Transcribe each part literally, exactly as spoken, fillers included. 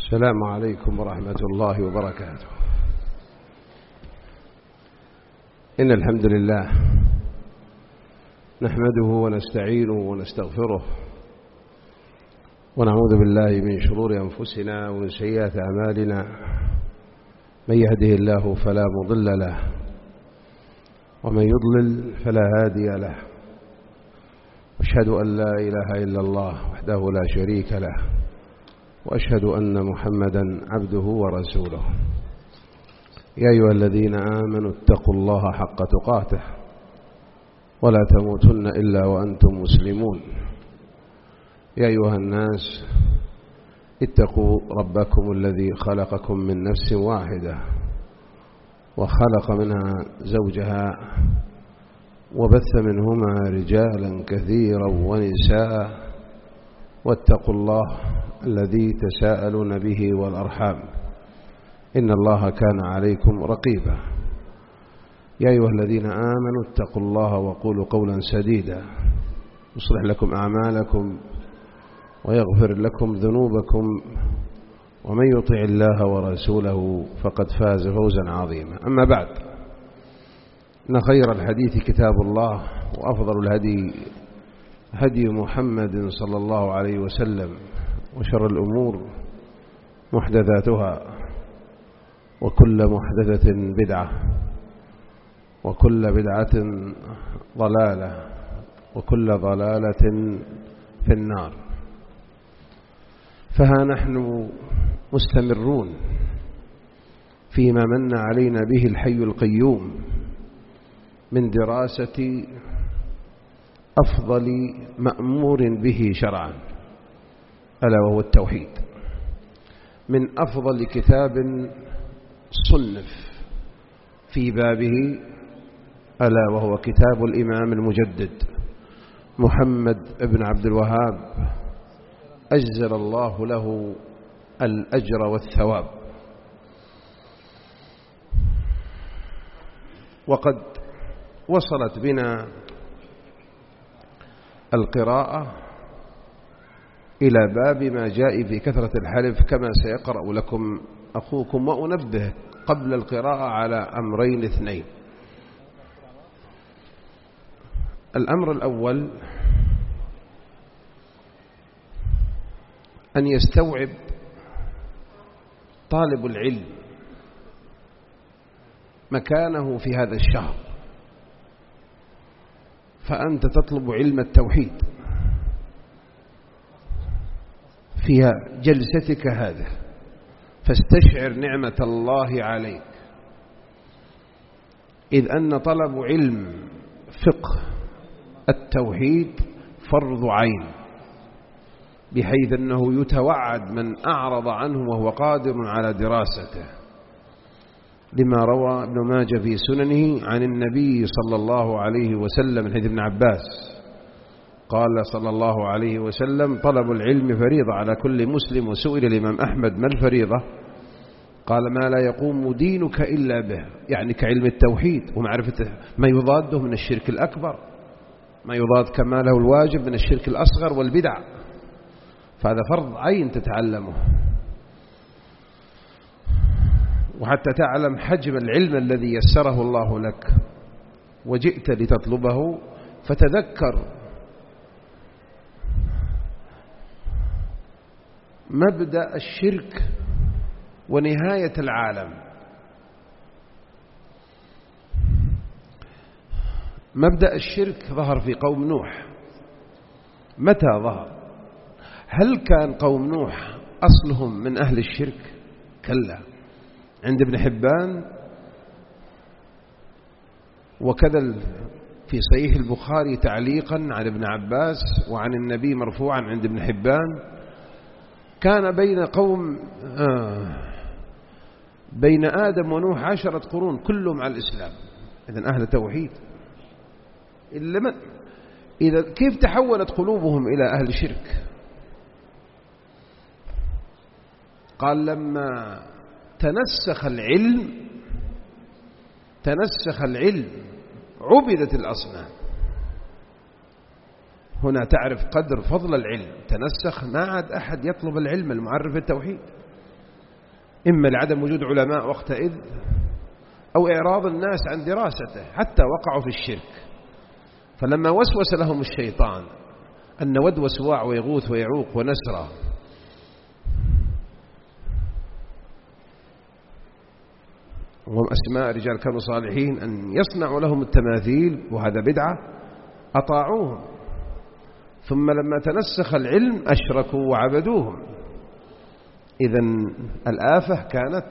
السلام عليكم ورحمة الله وبركاته. إن الحمد لله نحمده ونستعينه ونستغفره ونعوذ بالله من شرور أنفسنا ومن سيئات أعمالنا. من يهده الله فلا مضل له ومن يضلل فلا هادي له. أشهد أن لا إله إلا الله وحده لا شريك له، وأشهد أن محمدا عبده ورسوله. يا أيها الذين آمنوا اتقوا الله حق تقاته ولا تموتن إلا وأنتم مسلمون. يا أيها الناس اتقوا ربكم الذي خلقكم من نفس واحدة وخلق منها زوجها وبث منهما رجالا كثيرا ونساء، واتقوا الله الذي تساءلون به والأرحام إن الله كان عليكم رقيبا. يا أيها الذين آمنوا اتقوا الله وقولوا قولا سديدا يصلح لكم أعمالكم ويغفر لكم ذنوبكم، ومن يطع الله ورسوله فقد فاز فوزا عظيما. أما بعد، إن خير الحديث كتاب الله، وأفضل الهدي هدي محمد صلى الله عليه وسلم، وشر الأمور محدثاتها، وكل محدثة بدعة، وكل بدعة ضلالة، وكل ضلالة في النار. فها نحن مستمرون فيما من علينا به الحي القيوم من دراسة أفضل مأمور به شرعا، ألا وهو التوحيد، من أفضل كتاب صنف في بابه، ألا وهو كتاب الإمام المجدد محمد بن عبد الوهاب، أجزل الله له الأجر والثواب. وقد وصلت بنا القراءة إلى باب ما جاء في كثرة الحلف، كما سيقرأ لكم أخوكم. وأنبه قبل القراءة على أمرين اثنين. الأمر الأول أن يستوعب طالب العلم مكانه في هذا الشهر. فأنت تطلب علم التوحيد في جلستك هذه، فاستشعر نعمة الله عليك، إذ أن طلب علم فقه التوحيد فرض عين، بحيث أنه يتوعد من أعرض عنه وهو قادر على دراسته، لما روى ابن ماجه في سننه عن النبي صلى الله عليه وسلم من حديث ابن عباس قال صلى الله عليه وسلم: طلب العلم فريضة على كل مسلم. وسئل الإمام أحمد: ما الفريضة؟ قال: ما لا يقوم دينك إلا به، يعني كعلم التوحيد ومعرفة ما يضاده من الشرك الأكبر، ما يضاد كماله الواجب من الشرك الأصغر والبدع. فهذا فرض عين تتعلمه، وحتى تعلم حجم العلم الذي يسره الله لك وجئت لتطلبه. فتذكر مبدأ الشرك ونهاية العالم. مبدأ الشرك ظهر في قوم نوح. متى ظهر؟ هل كان قوم نوح أصلهم من أهل الشرك؟ كلا. عند ابن حبان وكذا في صحيح البخاري تعليقا عن ابن عباس وعن النبي مرفوعا عند ابن حبان: كان بين قوم آه بين آدم ونوح عشرة قرون كلهم على الإسلام. إذن أهل توحيد. إلا إذا كيف تحولت قلوبهم إلى أهل شرك؟ قال: لما تنسخ العلم تنسخ العلم عبدت الأصنام. هنا تعرف قدر فضل العلم. تنسخ، ما عاد أحد يطلب العلم المعرف التوحيد. إما لعدم وجود علماء وقتئذ أو إعراض الناس عن دراسته حتى وقعوا في الشرك. فلما وسوس لهم الشيطان أن ود وسواع ويغوث ويعوق ونسرى وهم أسماء رجال كانوا صالحين أن يصنعوا لهم التماثيل وهذا بدعة، أطاعوهم، ثم لما تنسخ العلم أشركوا وعبدوهم. إذن الآفة كانت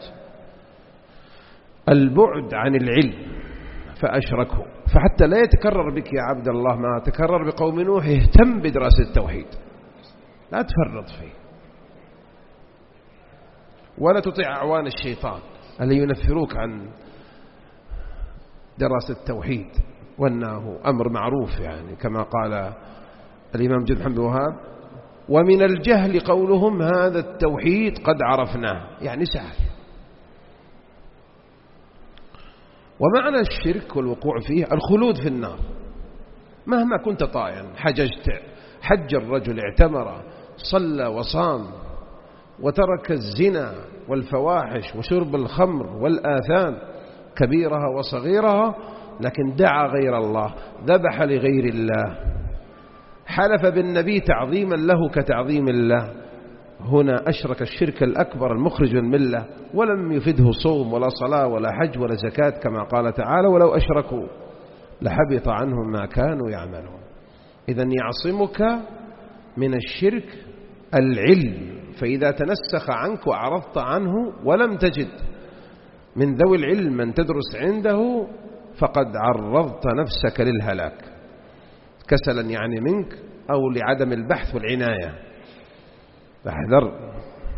البعد عن العلم فأشركوا. فحتى لا يتكرر بك يا عبد الله ما تكرر بقوم نوح، اهتم بدراسة التوحيد، لا تفرط فيه، ولا تطيع أعوان الشيطان الذي ينفروك عن دراسة التوحيد، وأنه أمر معروف يعني كما قال الإمام جد محمد وهاب: ومن الجهل قولهم هذا التوحيد قد عرفناه، يعني سهل. ومعنى الشرك والوقوع فيه الخلود في النار مهما كنت طائعا، حججت، حج الرجل، اعتمر، صلى وصام، وترك الزنا والفواحش وشرب الخمر والآثام كبيرها وصغيرها، لكن دعا غير الله، ذبح لغير الله، حلف بالنبي تعظيما له كتعظيم الله، هنا أشرك الشرك الأكبر المخرج من الملة، ولم يفده صوم ولا صلاة ولا حج ولا زكاة كما قال تعالى: ولو أشركوا لحبط عنهم ما كانوا يعملون. إذن يعصمك من الشرك العلم، فإذا تنسخ عنك وعرضت عنه ولم تجد من ذوي العلم من تدرس عنده فقد عرضت نفسك للهلاك، كسلا يعني منك أو لعدم البحث والعناية. فاحذر،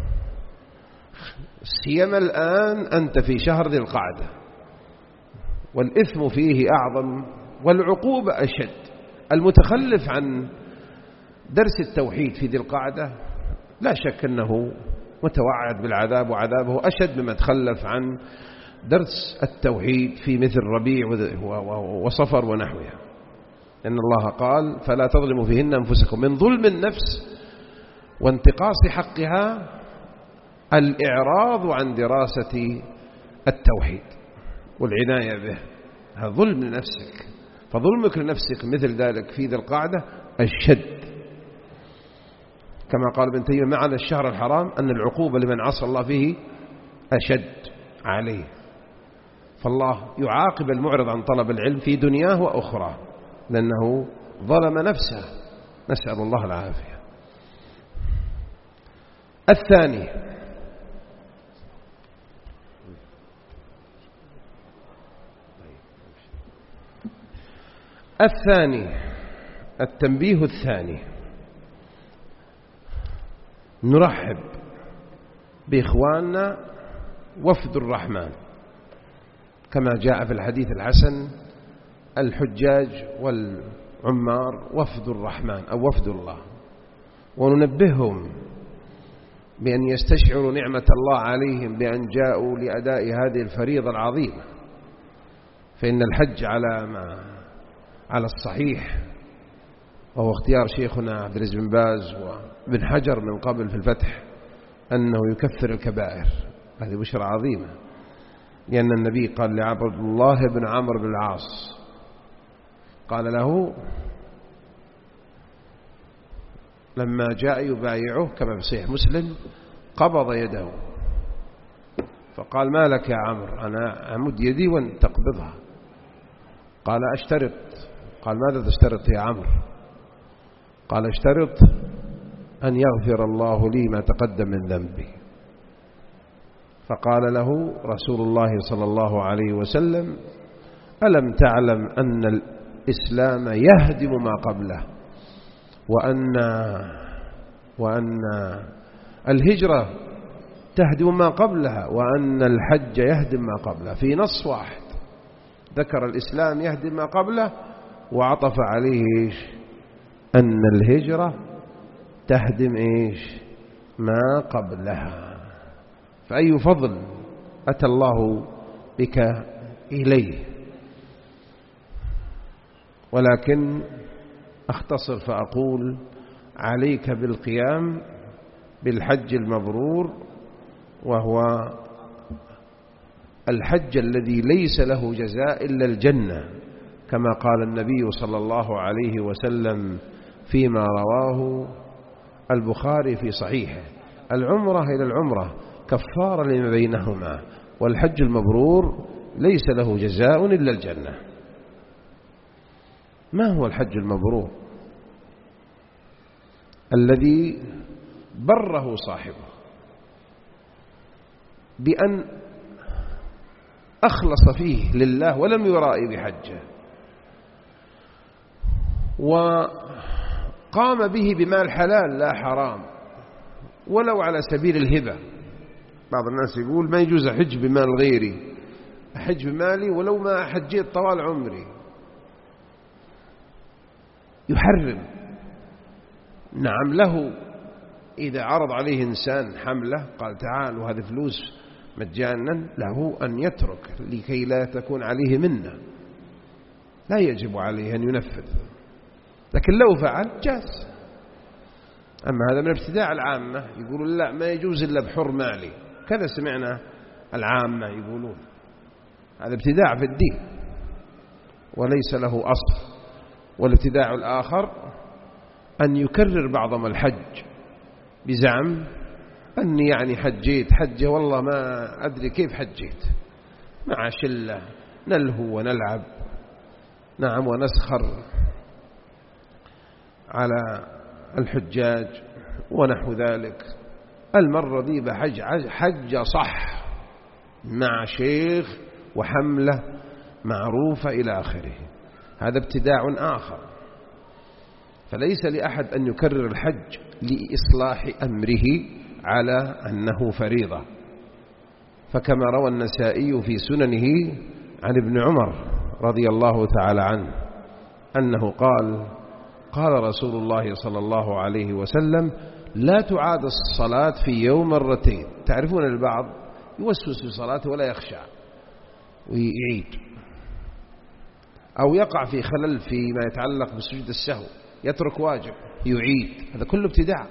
سيما الآن أنت في شهر ذي القعدة والإثم فيه أعظم والعقوبة أشد. المتخلف عن درس التوحيد في ذي القعدة لا شك أنه متوعد بالعذاب، وعذابه أشد مما تخلف عن درس التوحيد في مثل ربيع وصفر ونحوها، لأن الله قال: فلا تظلموا فيهن أنفسكم. من ظلم النفس وانتقاص حقها الإعراض عن دراسة التوحيد والعناية به، هذا ظلم لنفسك. فظلمك لنفسك مثل ذلك في ذي القعدة الشد، كما قال ابن تيمية: معنى الشهر الحرام أن العقوبة لمن عصى الله فيه أشد عليه. فالله يعاقب المعرض عن طلب العلم في دنياه وأخرى لأنه ظلم نفسه، نسأل الله العافية. الثاني الثاني التنبيه الثاني، نرحب بإخواننا وفد الرحمن كما جاء في الحديث الحسن: الحجاج والعمار وفد الرحمن أو وفد الله، وننبههم بأن يستشعروا نعمة الله عليهم بأن جاءوا لأداء هذه الفريضة العظيمة. فإن الحج على ما على الصحيح، وهو اختيار شيخنا عبد العزيز بن باز وابن حجر من قبل في الفتح، أنه يكفر الكبائر. هذه بشرى عظيمة، لأن النبي قال لعبد الله بن عمرو بن العاص، قال له لما جاء يبايعه كما في صحيح مسلم، قبض يده فقال: ما لك يا عمرو؟ أنا أمد يدي وأن تقبضها. قال: أشترط. قال: ماذا تشترط يا عمرو؟ قال: اشترط أن يغفر الله لي ما تقدم من ذنبي. فقال له رسول الله صلى الله عليه وسلم: ألم تعلم أن الإسلام يهدم ما قبله، وأن وأن الهجرة تهدم ما قبلها، وأن الحج يهدم ما قبله. في نص واحد ذكر الإسلام يهدم ما قبله، وعطف عليه إيش؟ أن الهجرة تهدم إيش؟ ما قبلها. فأي فضل أتى الله بك إليه. ولكن أختصر فأقول: عليك بالقيام بالحج المبرور، وهو الحج الذي ليس له جزاء إلا الجنة، كما قال النبي صلى الله عليه وسلم فيما رواه البخاري في صحيحه: العمرة إلى العمرة كفارة لما بينهما، والحج المبرور ليس له جزاء إلا الجنة. ما هو الحج المبرور؟ الذي بره صاحبه بأن أخلص فيه لله ولم يرائي بحجه، وقام به بمال حلال لا حرام ولو على سبيل الهبة. بعض الناس يقول ما يجوز أحج بمال غيري، أحج بمالي ولو ما حجيت طوال عمري. يحرم. نعم، له إذا عرض عليه إنسان حملة قال تعال وهذه فلوس مجانا، له أن يترك لكي لا تكون عليه منة، لا يجب عليه أن ينفذ، لكن لو فعل جاز. أما هذا من ابتداع العامة، يقولون لا ما يجوز إلا بحر مالي، كذا سمعنا العامة يقولون. هذا ابتداع في الدين وليس له أصل. والابتداع الآخر أن يكرر بعضهم الحج بزعم أني يعني حجيت حجة والله ما أدري كيف حجيت، مع شلة نلهو ونلعب، نعم، ونسخر على الحجاج ونحو ذلك. المرة دي بحج حجة صح مع شيخ وحملة معروفة إلى آخره. هذا ابتداع آخر. فليس لأحد أن يكرر الحج لإصلاح أمره على أنه فريضة. فكما روى النسائي في سننه عن ابن عمر رضي الله تعالى عنه أنه قال: قال رسول الله صلى الله عليه وسلم: لا تعاد الصلاة في يوم مرتين. تعرفون البعض يوسوس في صلاته ولا يخشع ويعيد، أو يقع في خلل فيما يتعلق بسجود السهو، يترك واجب يعيد. هذا كله ابتداع.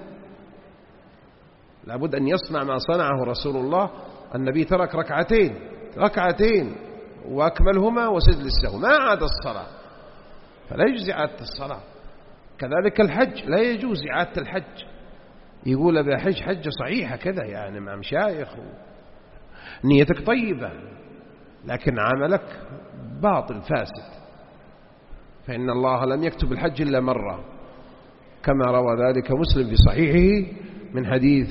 لابد أن يصنع ما صنعه رسول الله. النبي ترك ركعتين ركعتين وأكملهما وسجد للسهو، ما عاد الصلاة، فلا يجوز إعادة الصلاة. كذلك الحج لا يجوز إعادة الحج. يقول بحج حجة صحيحة كذا يعني مع مشايخ، نيتك طيبة لكن عملك باطل فاسد، فإن الله لم يكتب الحج إلا مرة، كما روى ذلك مسلم في صحيحه من حديث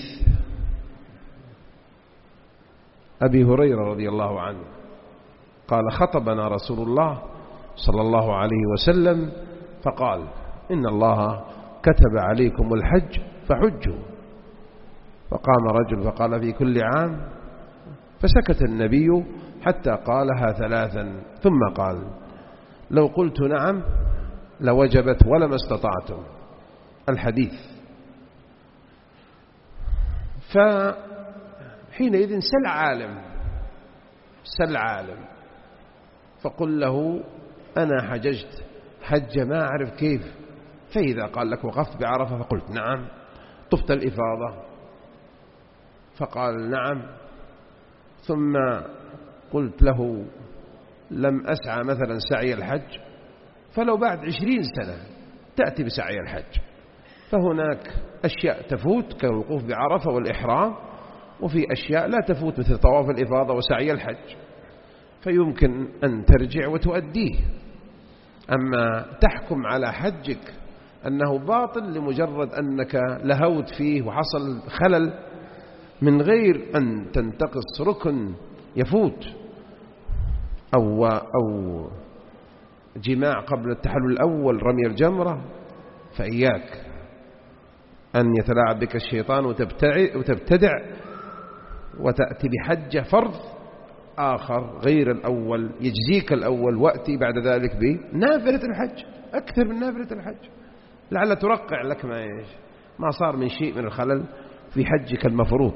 أبي هريرة رضي الله عنه قال: خطبنا رسول الله صلى الله عليه وسلم فقال: إن الله كتب عليكم الحج فحجوا. فقام رجل فقال: في كل عام. فسكت النبي حتى قالها ثلاثا ثم قال: لو قلت نعم لوجبت ولما استطعتم. الحديث. فحينئذ سل عالم سل عالم فقل له: أنا حججت حج ما أعرف كيف. فإذا قال لك: وقفت بعرفة، فقلت: نعم. طفت الإفاضة، فقال: نعم. ثم قلت له: لم أسعى مثلا سعي الحج، فلو بعد عشرين سنة تأتي بسعي الحج، فهناك أشياء تفوت كالوقوف بعرفة والإحرام، وفي أشياء لا تفوت مثل طواف الإفاضة وسعي الحج، فيمكن أن ترجع وتؤديه. أما تحكم على حجك أنه باطل لمجرد أنك لهوت فيه وحصل خلل من غير أن تنتقص ركن يفوت، أو, أو جماع قبل التحلل الأول، رمي الجمرة، فإياك أن يتلاعب بك الشيطان وتبتدع وتأتي بحجة فرض آخر غير الأول، يجزيك الأول، وأتي بعد ذلك بنافلة الحج أكثر من نافلة الحج، لعل ترقع لك ما إيش ما صار من شيء من الخلل في حجك المفروض.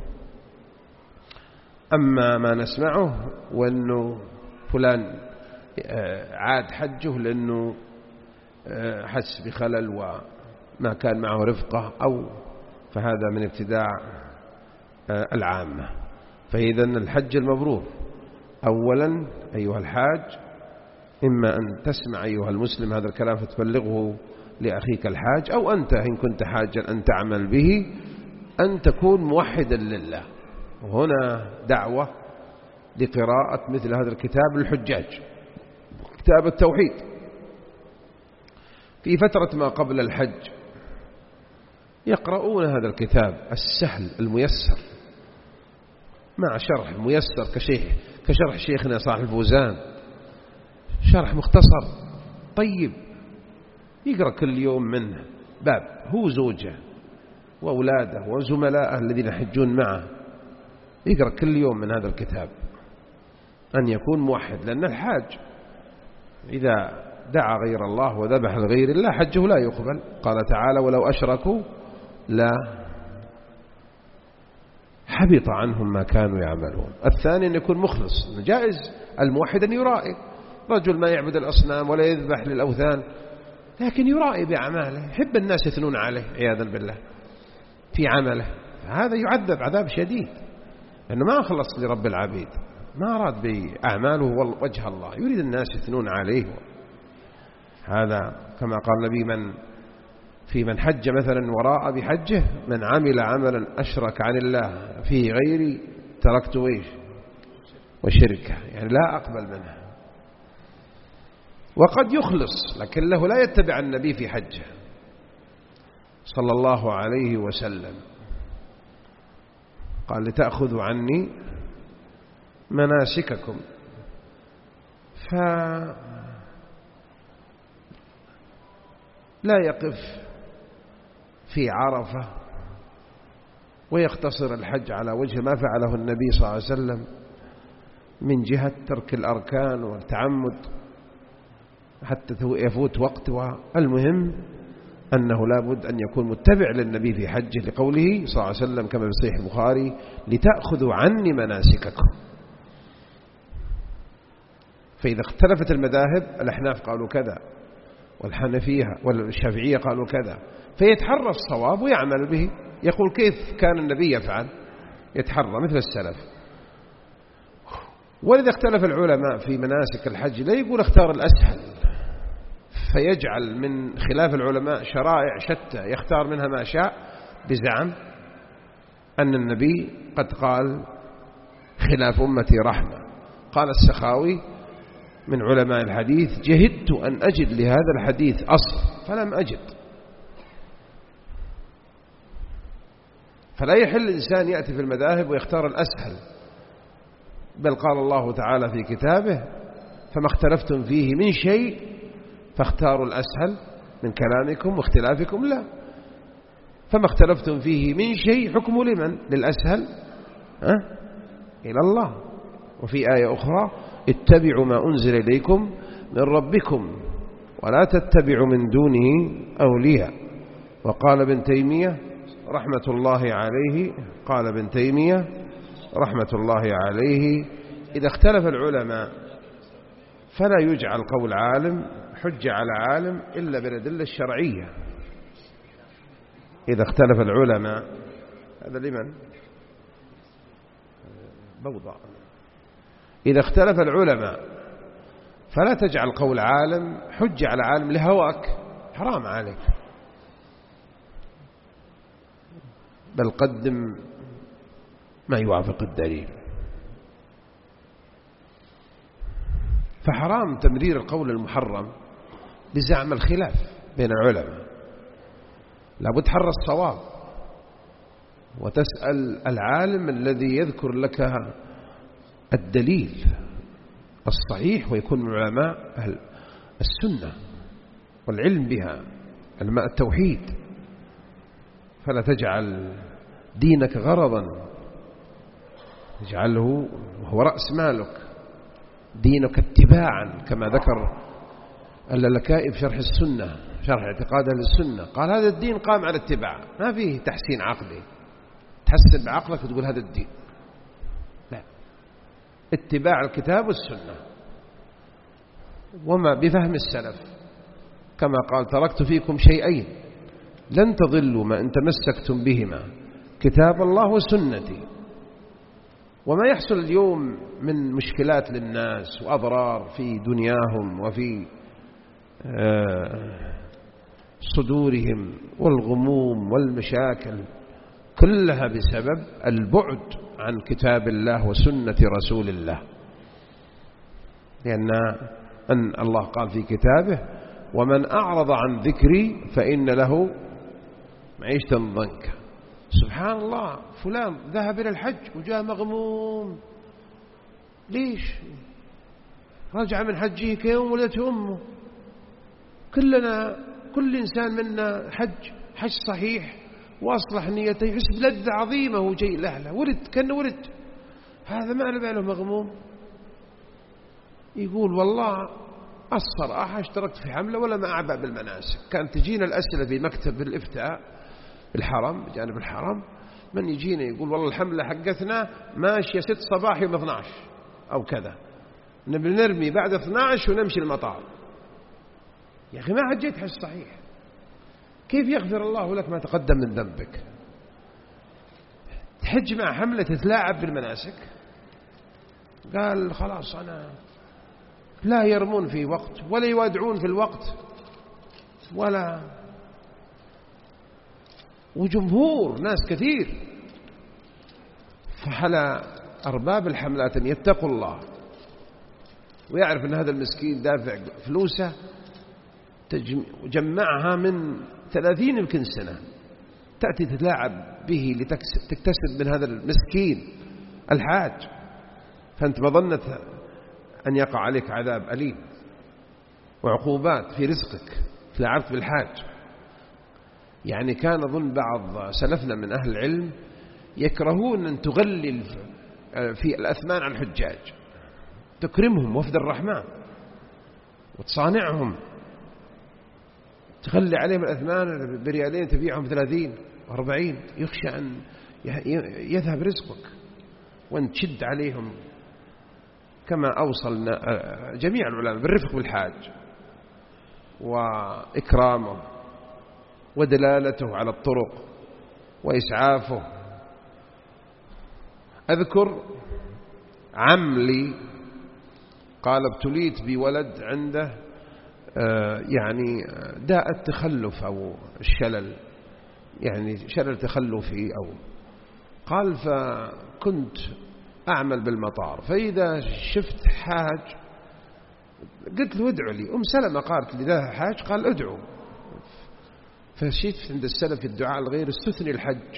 أما ما نسمعه وأنه فلان عاد حجه لأنه حس بخلل وما كان معه رفقة، أو فهذا من ابتداع العامة. فإذا الحج المبرور أولا أيها الحاج، إما أن تسمع أيها المسلم هذا الكلام فتبلغه لأخيك الحاج، أو أنت إن كنت حاجا أن تعمل به، أن تكون موحدا لله. وهنا دعوة لقراءة مثل هذا الكتاب للحجاج، كتاب التوحيد. في فترة ما قبل الحج يقرؤون هذا الكتاب السهل الميسر مع شرح ميسر كشيخ كشرح شيخنا صاحب الفوزان، شرح مختصر طيب، يقرأ كل يوم منه باب، هو زوجه وأولاده وزملائه الذين يحجون معه، يقرأ كل يوم من هذا الكتاب، أن يكون موحد. لأن الحاج إذا دعا غير الله وذبح لغير الله حجه لا يقبل. قال تعالى: ولو أشركوا لا حبط عنهم ما كانوا يعملون. الثاني أن يكون مخلص. جائز الموحد أن يرائي، رجل ما يعبد الأصنام ولا يذبح للأوثان، لكن يرائي بأعماله، يحب الناس يثنون عليه عياذا بالله في عمله، هذا يعذب عذاب شديد، لأنه ما أخلص لرب العبيد، ما أراد بأعماله وجه الله، يريد الناس يثنون عليه. هذا كما قال النبي: من في من حج مثلا وراء بحجه من عمل عملا أشرك عن الله فيه غيري تركته إيش وشركه، يعني لا أقبل منه. وقد يخلص لكن له لا يتبع النبي في حجه صلى الله عليه وسلم. قال: لتأخذوا عني مناسككم. فلا يقف في عرفة ويقتصر الحج على وجه ما فعله النبي صلى الله عليه وسلم من جهة ترك الأركان والتعمد حتى يفوت وقت. والمهم أنه لا بد أن يكون متبع للنبي في حجه، لقوله صلى الله عليه وسلم كما في صحيح البخاري: لتأخذوا عني مناسككم. فإذا اختلفت المذاهب، الأحناف قالوا كذا والحنفية والشافعية قالوا كذا، فيتحرى الصواب ويعمل به، يقول كيف كان النبي يفعل، يتحرى مثل السلف. ولذا اختلف العلماء في مناسك الحج، لا يقول اختار الأسهل فيجعل من خلاف العلماء شرائع شتى يختار منها ما شاء بزعم أن النبي قد قال: خلاف أمتي رحمة. قال السخاوي من علماء الحديث: جهدت أن أجد لهذا الحديث أصل فلم أجد. فلا يحل الإنسان يأتي في المذاهب ويختار الأسهل، بل قال الله تعالى في كتابه: فما اختلفتم فيه من شيء فاختاروا الأسهل من كلامكم واختلافكم. لا، فما اختلفتم فيه من شيء حكمه لمن؟ للأسهل أه؟ إلى الله. وفي آية أخرى: اتبعوا ما أنزل إليكم من ربكم ولا تتبعوا من دونه أولياء. وقال ابن تيمية رحمة الله عليه قال ابن تيمية رحمة الله عليه: إذا اختلف العلماء فلا يجعل قول عالم حجة على عالم إلا بالأدلة الشرعية. إذا اختلف العلماء، هذا لمن؟ بوضع. إذا اختلف العلماء فلا تجعل قول عالم حجة على عالم لهواك، حرام عليك، بل قدم ما يوافق الدليل. فحرام تمرير القول المحرم بزعم الخلاف بين العلماء، لابد تحرى الصواب وتسأل العالم الذي يذكر لك الدليل الصحيح، ويكون من علماء أهل السنة والعلم بها، علماء التوحيد. فلا تجعل دينك غرضا، اجعله وهو رأس مالك، دينك اتباعا، كما ذكر اللالكائي في شرح السنة، شرح اعتقاد أهل السنة، قال: هذا الدين قام على اتباع، ما فيه تحسين عقلي تحسن بعقلك وتقول هذا الدين، لا، اتباع الكتاب والسنة وما بفهم السلف، كما قال: تركت فيكم شيئين لن تضلوا ما إن تمسكتم بهما، كتاب الله وسنتي. وما يحصل اليوم من مشكلات للناس وأضرار في دنياهم وفي صدورهم والغموم والمشاكل كلها بسبب البعد عن كتاب الله وسنة رسول الله. لأن أن الله قال في كتابه: ومن أعرض عن ذكري فإن له معيشة ضنكا. سبحان الله، فلان ذهب إلى الحج وجاء مغموم. ليش؟ رجع من حجه كيوم ولدته أمه. كلنا كل إنسان منا حج حج صحيح وأصلح نيته، يحس بلذة عظيمة وهو جاي لأهله، ولد كأنه ولد. هذا ما له باله مغموم، يقول والله الصراحة اشتركت في حملة ولا ما أعبأ بالمناسك. كانت تجينا الأسئلة في مكتب الإفتاء بالحرم، بجانب الحرم، من يجينا يقول والله الحملة حقتنا ماشية ست صباح يوم اثني عشر أو كذا، نبي نرمي بعد اثني عشر ونمشي المطار. يا أخي ما حجيت حج صحيح، كيف يغفر الله لك ما تقدم من ذنبك؟ تحج مع حملة تتلاعب بالمناسك؟ قال خلاص أنا لا يرمون في وقت ولا يوادعون في الوقت ولا، وجمهور ناس كثير. فحل أرباب الحملات أن يتقوا الله ويعرف أن هذا المسكين دافع فلوسه جمعها من ثلاثين يمكن سنة، تأتي تتلاعب به لتكتسب من هذا المسكين الحاج، فأنت مظنة أن يقع عليك عذاب أليم وعقوبات في رزقك تلاعبت بالحاج. يعني كان ظن بعض سلفنا من أهل العلم يكرهون أن تغلل في الأثمان على الحجاج، تكرمهم وفد الرحمن وتصانعهم، تغلي عليهم الأثمان بريالين تبيعهم بثلاثين واربعين، يخشى أن يذهب رزقك وأن تشد عليهم. كما أوصلنا جميع العلماء بالرفق بالحاج وإكرامه ودلالته على الطرق وإسعافه. أذكر عملي قال ابتليت بولد عنده يعني داء التخلف أو الشلل، يعني شلل تخلفي أو قال، فكنت أعمل بالمطار، فإذا شفت حاج قلت له ادعو لي. أم سلمة قالت لي ذا حاج، قال ادعو. فشيت عند السلف الدعاء الغير استثني الحج،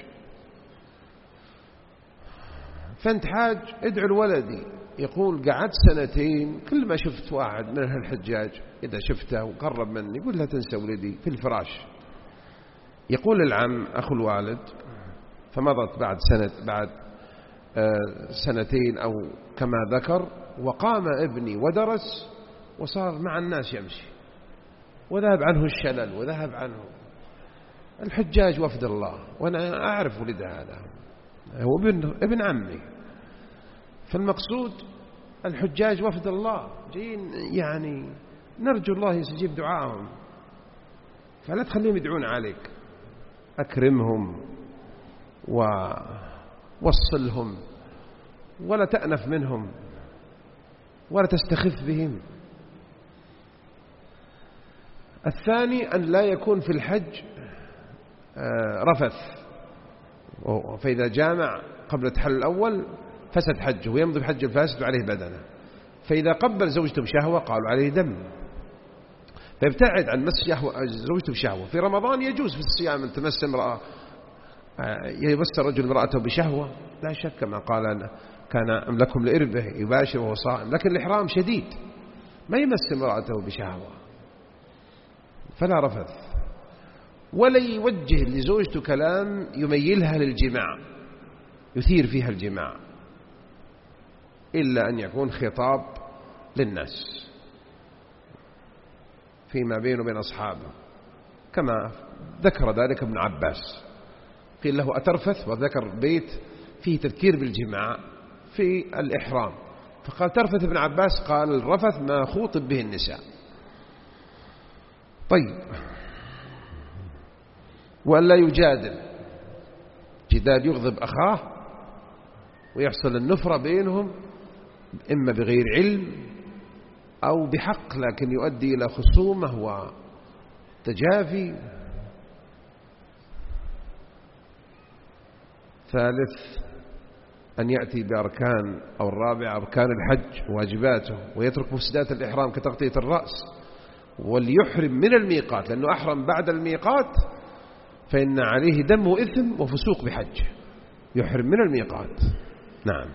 فأنت حاج ادعو لولدي. يقول قعدت سنتين كل ما شفت واحد من الحجاج إذا شفته وقرب مني يقول لا تنسى ولدي في الفراش. يقول العم أخو الوالد، فمضت بعد سنة بعد سنتين أو كما ذكر، وقام ابني ودرس وصار مع الناس يمشي وذهب عنه الشلل وذهب عنه. الحجاج وفد الله، وأنا أعرف ولد هذا هو ابن, ابن عمي. فالمقصود الحجاج وفد الله جايين، يعني نرجو الله يستجيب دعاءهم، فلا تخليهم يدعون عليك، أكرمهم ووصلهم ولا تأنف منهم ولا تستخف بهم. الثاني أن لا يكون في الحج رفث، فإذا جامع قبل التحلل الأول فسد حجه ويمضي بحج الفاسد وعليه بدنه. فإذا قبل زوجته بشهوة قالوا عليه دم، فيبتعد عن مس زوجته بشهوة. في رمضان يجوز في الصيام أن تمس امرأة، يمس رجل امرأته بشهوة لا شك، كما قال كان لكم لإربه يباشر وهو صائم، لكن الإحرام شديد ما يمس امرأته بشهوة، فلا رفث. ولا يوجه لزوجته كلام يميلها للجماع يثير فيها الجماع، إلا أن يكون خطاب للناس فيما بينه وبين أصحابه، كما ذكر ذلك ابن عباس. قيل له أترفث؟ وذكر بيت فيه تذكير بالجماع في الإحرام، فقال ترفث ابن عباس؟ قال الرفث ما خوطب به النساء. طيب، وأن لا يجادل، جدال يغضب أخاه ويحصل النفرة بينهم إما بغير علم أو بحق، لكن يؤدي إلى خصومة وتجافي. ثالث أن يأتي بأركان أو الرابع أركان الحج واجباته، ويترك مفسدات الإحرام كتغطية الرأس، وليحرم من الميقات، لأنه أحرم بعد الميقات فإن عليه دم وإثم وفسوق بحج، يحرم من الميقات. نعم.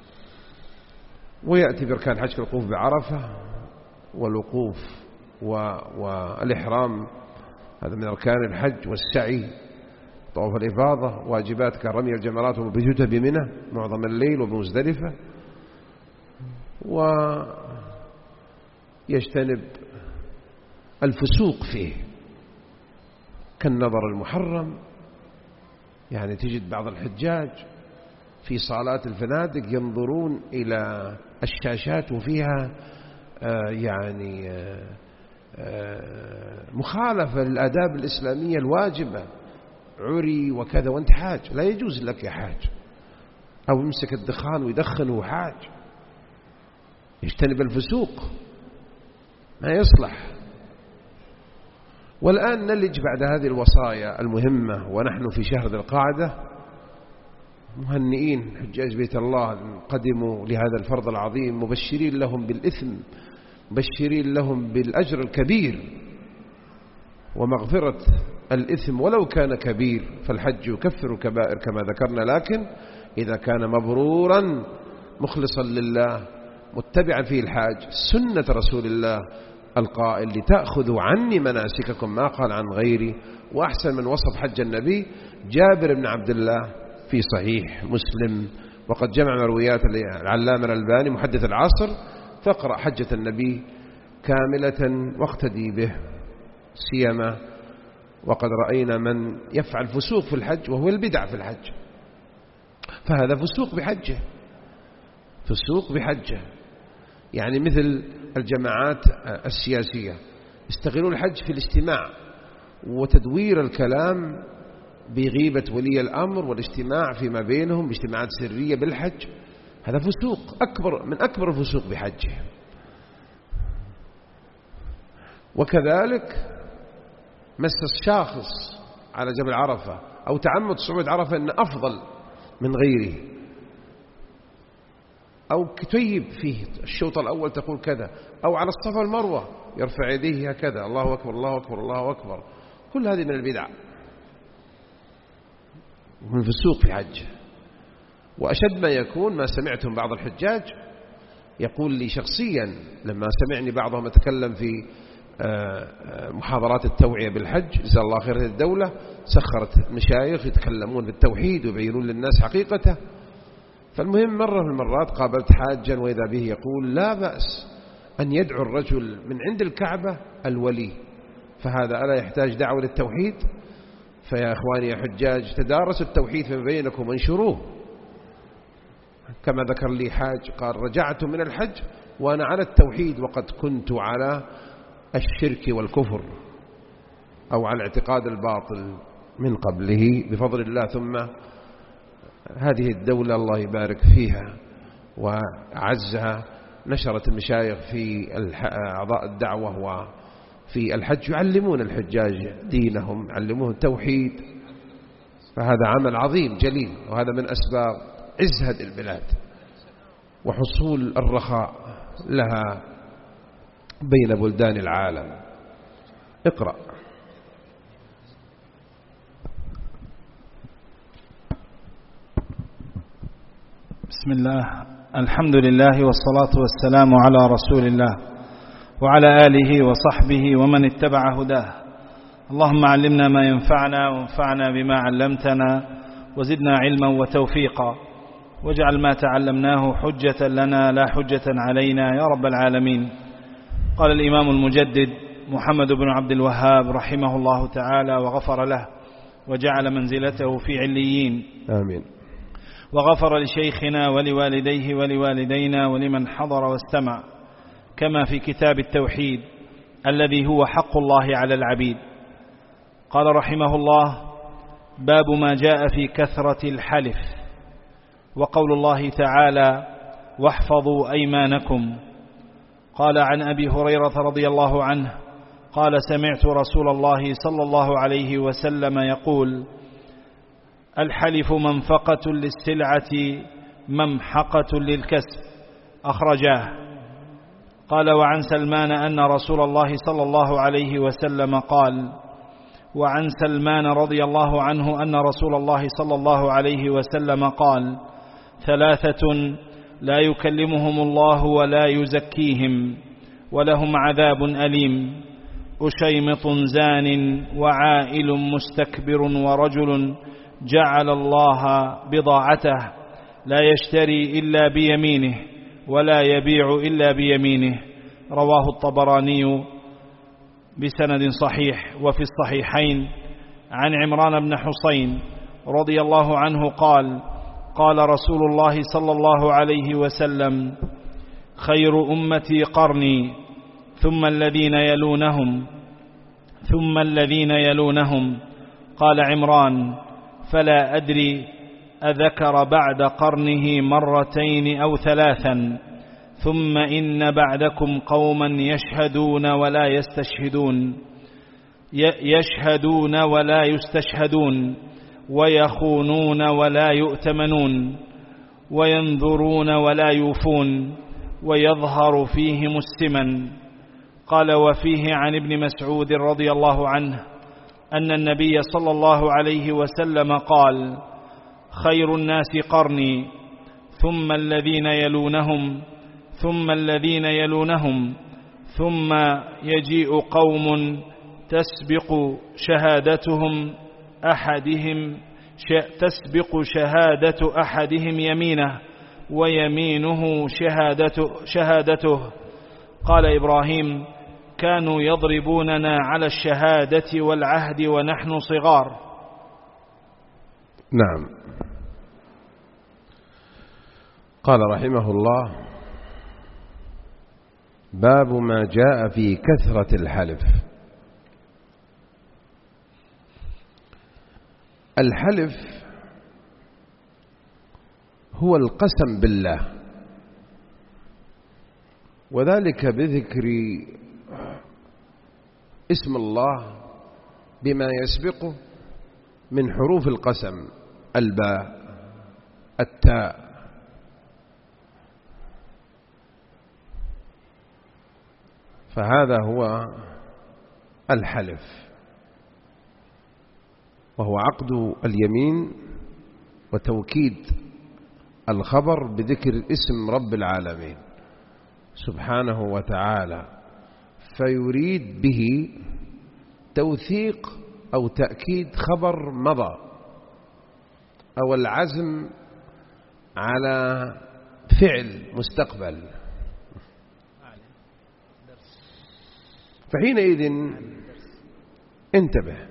ويأتي بأركان الحج كالوقوف بعرفة والوقوف والإحرام، هذا من أركان الحج، والسعي، طواف الإفاضة، واجبات كرمي الجمرات وبجودها بمنى معظم الليل وبمزدلفة، ويجتنب الفسوق فيه كالنظر المحرم. يعني تجد بعض الحجاج في صالات الفنادق ينظرون إلى الشاشات وفيها آه يعني آه آه مخالفة للآداب الإسلامية الواجبة، عري وكذا، وانت حاج، لا يجوز لك يا حاج. أو يمسك الدخان ويدخن وهو حاج، يجتنب الفسوق، ما يصلح. والآن نلج بعد هذه الوصايا المهمة ونحن في شهر ذي القعدة مهنئين حجاج بيت الله قدموا لهذا الفرض العظيم، مبشرين لهم بالإثم، مبشرين لهم بالأجر الكبير ومغفرة الإثم ولو كان كبير، فالحج يكفر الكبائر كما ذكرنا، لكن إذا كان مبرورا مخلصا لله متبعا فيه الحاج سنة رسول الله القائل لتأخذوا عني مناسككم ما قال عن غيري. وأحسن من وصف حج النبي جابر بن عبد الله في صحيح مسلم، وقد جمع مرويات العلامة الألباني محدث العصر، فاقرأ حجة النبي كاملة واقتدي به، سيما وقد رأينا من يفعل فسوق في الحج وهو البدع في الحج، فهذا فسوق بحجه، فسوق بحجه. يعني مثل الجماعات السياسية يستغلون الحج في الاجتماع وتدوير الكلام بغيبة ولي الأمر والاجتماع فيما بينهم باجتماعات سرية بالحج، هذا فسوق أكبر من أكبر الفسوق بحجه. وكذلك مس الشاخص على جبل عرفة أو تعمد صعود عرفة أن أفضل من غيره، أو كتيب فيه الشوط الأول تقول كذا، أو على الصفا والمروة يرفع يديه هكذا الله أكبر الله أكبر الله أكبر، كل هذه من البدع ومن الفسوق في حج. وأشد ما يكون ما سمعتم بعض الحجاج يقول لي شخصيا لما سمعني بعضهم يتكلم في محاضرات التوعية بالحج، جزا الله خير الدولة سخرت مشايخ يتكلمون بالتوحيد ويبينون للناس حقيقته. فالمهم مرة من المرات قابلت حاجا وإذا به يقول لا بأس أن يدعو الرجل من عند الكعبة الولي، فهذا ألا يحتاج دعوة للتوحيد؟ فيا إخواني يا حجاج تدارسوا التوحيد فيما بينكم وانشروه. كما ذكر لي حاج قال رجعت من الحج وأنا على التوحيد وقد كنت على الشرك والكفر أو على الاعتقاد الباطل من قبله بفضل الله. ثم هذه الدولة الله يبارك فيها وعزها نشرت المشايخ في أعضاء الدعوة وفي الحج يعلمون الحجاج دينهم، يعلمون التوحيد، فهذا عمل عظيم جليل، وهذا من أسباب عز هذه البلاد وحصول الرخاء لها بين بلدان العالم. اقرأ. بسم الله، الحمد لله والصلاة والسلام على رسول الله وعلى آله وصحبه ومن اتبع هداه. اللهم علمنا ما ينفعنا وانفعنا بما علمتنا وزدنا علما وتوفيقا، واجعل ما تعلمناه حجة لنا لا حجة علينا يا رب العالمين. قال الإمام المجدد محمد بن عبد الوهاب رحمه الله تعالى وغفر له وجعل منزلته في عليين، آمين. وغفر لشيخنا ولوالديه ولوالدينا ولمن حضر واستمع، كما في كتاب التوحيد الذي هو حق الله على العبيد. قال رحمه الله: باب ما جاء في كثرة الحلف. وقول الله تعالى واحفظوا أيمانكم. قال عن أبي هريرة رضي الله عنه قال سمعت رسول الله صلى الله عليه وسلم يقول الحلف منفقة للسلعة ممحقة للكسب، أخرجاه. قال وعن سلمان أن رسول الله صلى الله عليه وسلم قال وعن سلمان رضي الله عنه أن رسول الله صلى الله عليه وسلم قال ثلاثة لا يكلمهم الله ولا يزكيهم ولهم عذاب أليم: أشيمط زان وعائل مستكبر ورجل جعل الله بضاعته لا يشتري إلا بيمينه ولا يبيع إلا بيمينه. رواه الطبراني بسند صحيح. وفي الصحيحين عن عمران بن حسين رضي الله عنه قال قال رسول الله صلى الله عليه وسلم خير أمتي قرني ثم الذين يلونهم ثم الذين يلونهم. قال عمران فلا أدري أذكر بعد قرنه مرتين أو ثلاثا. ثم إن بعدكم قوما يشهدون ولا يستشهدون يشهدون ولا يستشهدون ويخونون ولا يؤتمنون وينذرون ولا يوفون ويظهر فيهم السمن. قال وفيه عن ابن مسعود رضي الله عنه أن النبي صلى الله عليه وسلم قال خير الناس قرني ثم الذين يلونهم ثم الذين يلونهم ثم يجيء قوم تسبق شهادتهم أحدهم تسبق شهادة أحدهم يمينه ويمينه شهادته, شهادته. قال إبراهيم كانوا يضربوننا على الشهادة والعهد ونحن صغار. نعم. قال رحمه الله باب ما جاء في كثرة الحلف. الحلف هو القسم بالله، وذلك بذكر اسم الله بما يسبقه من حروف القسم: الباء، التاء. فهذا هو الحلف، وهو عقد اليمين وتوكيد الخبر بذكر اسم رب العالمين سبحانه وتعالى، فيريد به توثيق أو تأكيد خبر مضى أو العزم على فعل مستقبل. فحينئذ انتبه.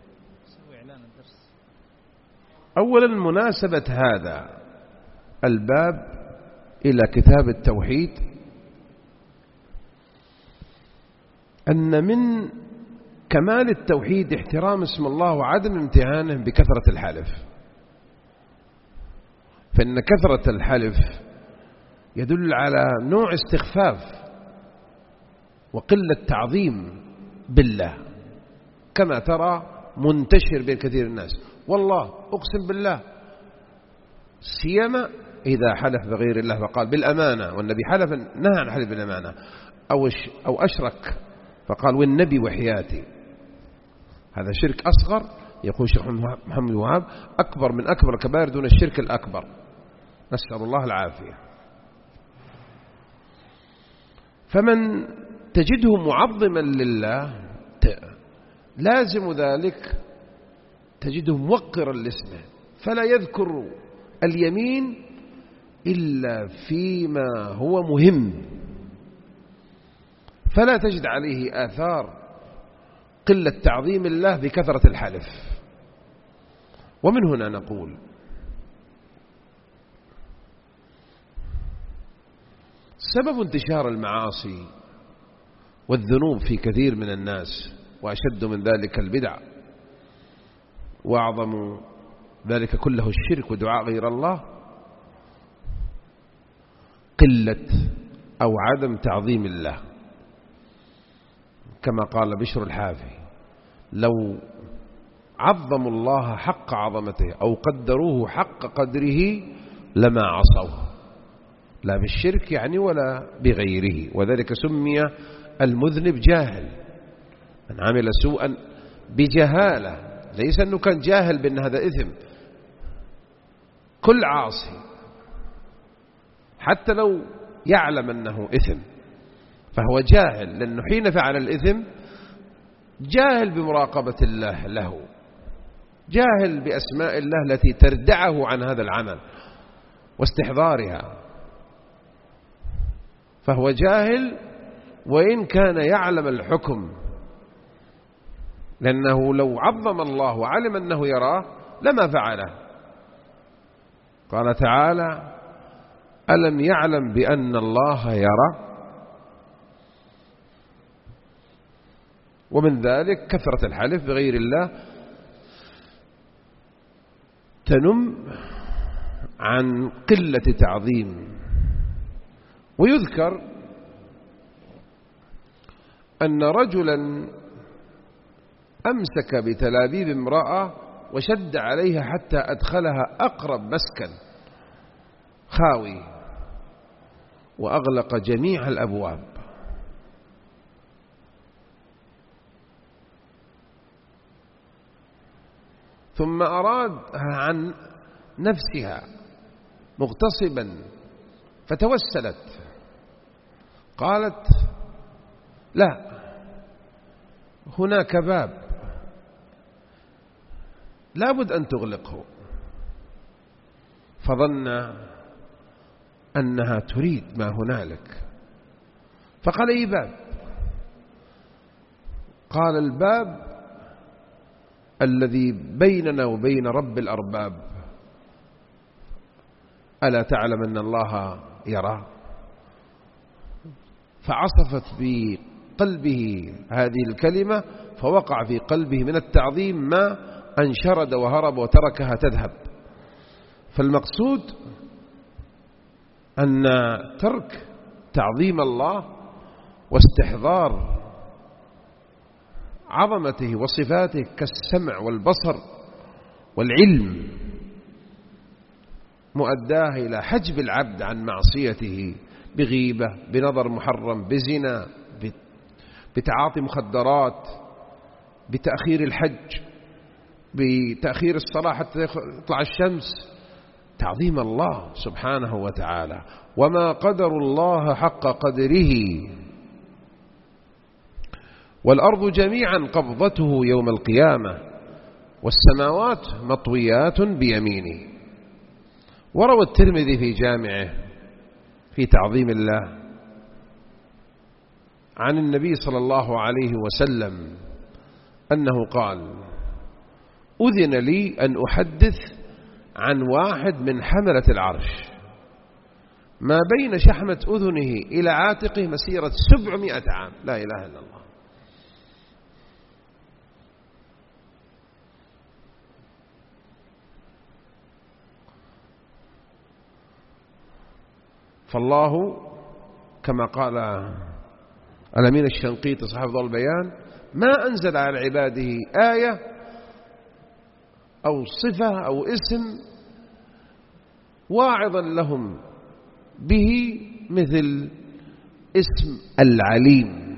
أولا مناسبة هذا الباب إلى كتاب التوحيد أن من كمال التوحيد احترام اسم الله وعدم امتهانه بكثرة الحلف، فإن كثرة الحلف يدل على نوع استخفاف وقلة تعظيم بالله، كما ترى منتشر بين كثير الناس: والله أقسم بالله، سيما إذا حلف بغير الله فقال بالأمانة، والنبي حلف نهى عن حلف بالأمانة، أو أو أشرك فقال والنبي وحياتي. هذا شرك أصغر، يقول شيخ محمد وهاب أكبر من أكبر الكبائر دون الشرك الأكبر، نسأل الله العافية. فمن تجده معظما لله لازم ذلك تجده موقرا لاسمه، فلا يذكر اليمين إلا فيما هو مهم، فلا تجد عليه آثار قلة تعظيم الله بكثرة الحلف. ومن هنا نقول سبب انتشار المعاصي والذنوب في كثير من الناس، وأشد من ذلك البدع، وأعظم ذلك كله الشرك ودعاء غير الله، قلة أو عدم تعظيم الله، كما قال بشر الحافي: لو عظموا الله حق عظمته أو قدروه حق قدره لما عصوه، لا بالشرك يعني ولا بغيره. وذلك سمي المذنب جاهل، من عمل سوءا بجهالة، ليس أنه كان جاهل بأن هذا إثم. كل عاصي حتى لو يعلم أنه إثم فهو جاهل، لأنه حين فعل الإثم جاهل بمراقبة الله له، جاهل بأسماء الله التي تردعه عن هذا العمل واستحضارها، فهو جاهل وإن كان يعلم الحكم، لأنه لو عظم الله وعلم أنه يراه لما فعله. قال تعالى: ألم يعلم بأن الله يرى؟ ومن ذلك كثرة الحلف بغير الله تنم عن قلة تعظيم. ويذكر أن رجلا أمسك بتلابيب امرأة وشد عليها حتى أدخلها أقرب مسكن خاوي وأغلق جميع الأبواب، ثم أراد عن نفسها مغتصبا فتوسلت، قالت: لا، هناك باب لابد أن تغلقه. فظن أنها تريد ما هنالك فقال: أي باب؟ قال: الباب الذي بيننا وبين رب الأرباب، ألا تعلم أن الله يرى؟ فعصفت بقلبه هذه الكلمة، فوقع في قلبه من التعظيم ما أنشرد وهرب وتركها تذهب. فالمقصود أن ترك تعظيم الله واستحضار عظمته وصفاته كالسمع والبصر والعلم مؤداه إلى حجب العبد عن معصيته بغيبة، بنظر محرم، بزنا، بتعاطي مخدرات، بتأخير الحج، بتأخير الصلاة حتى يطلع الشمس. تعظيم الله سبحانه وتعالى. وما قدر الله حق قدره، والأرض جميعا قبضته يوم القيامة والسماوات مطويات بيمينه. وروى الترمذي في جامعه في تعظيم الله عن النبي صلى الله عليه وسلم أنه قال: أذن لي أن أحدث عن واحد من حملة العرش ما بين شحمة أذنه إلى عاتقه مسيرة سبعمائة عام، لا إله إلا الله. فالله كما قال الأمين الشنقيطي صاحب ضوء البيان: ما أنزل على عباده آية أو صفة أو اسم واعظا لهم به مثل اسم العليم.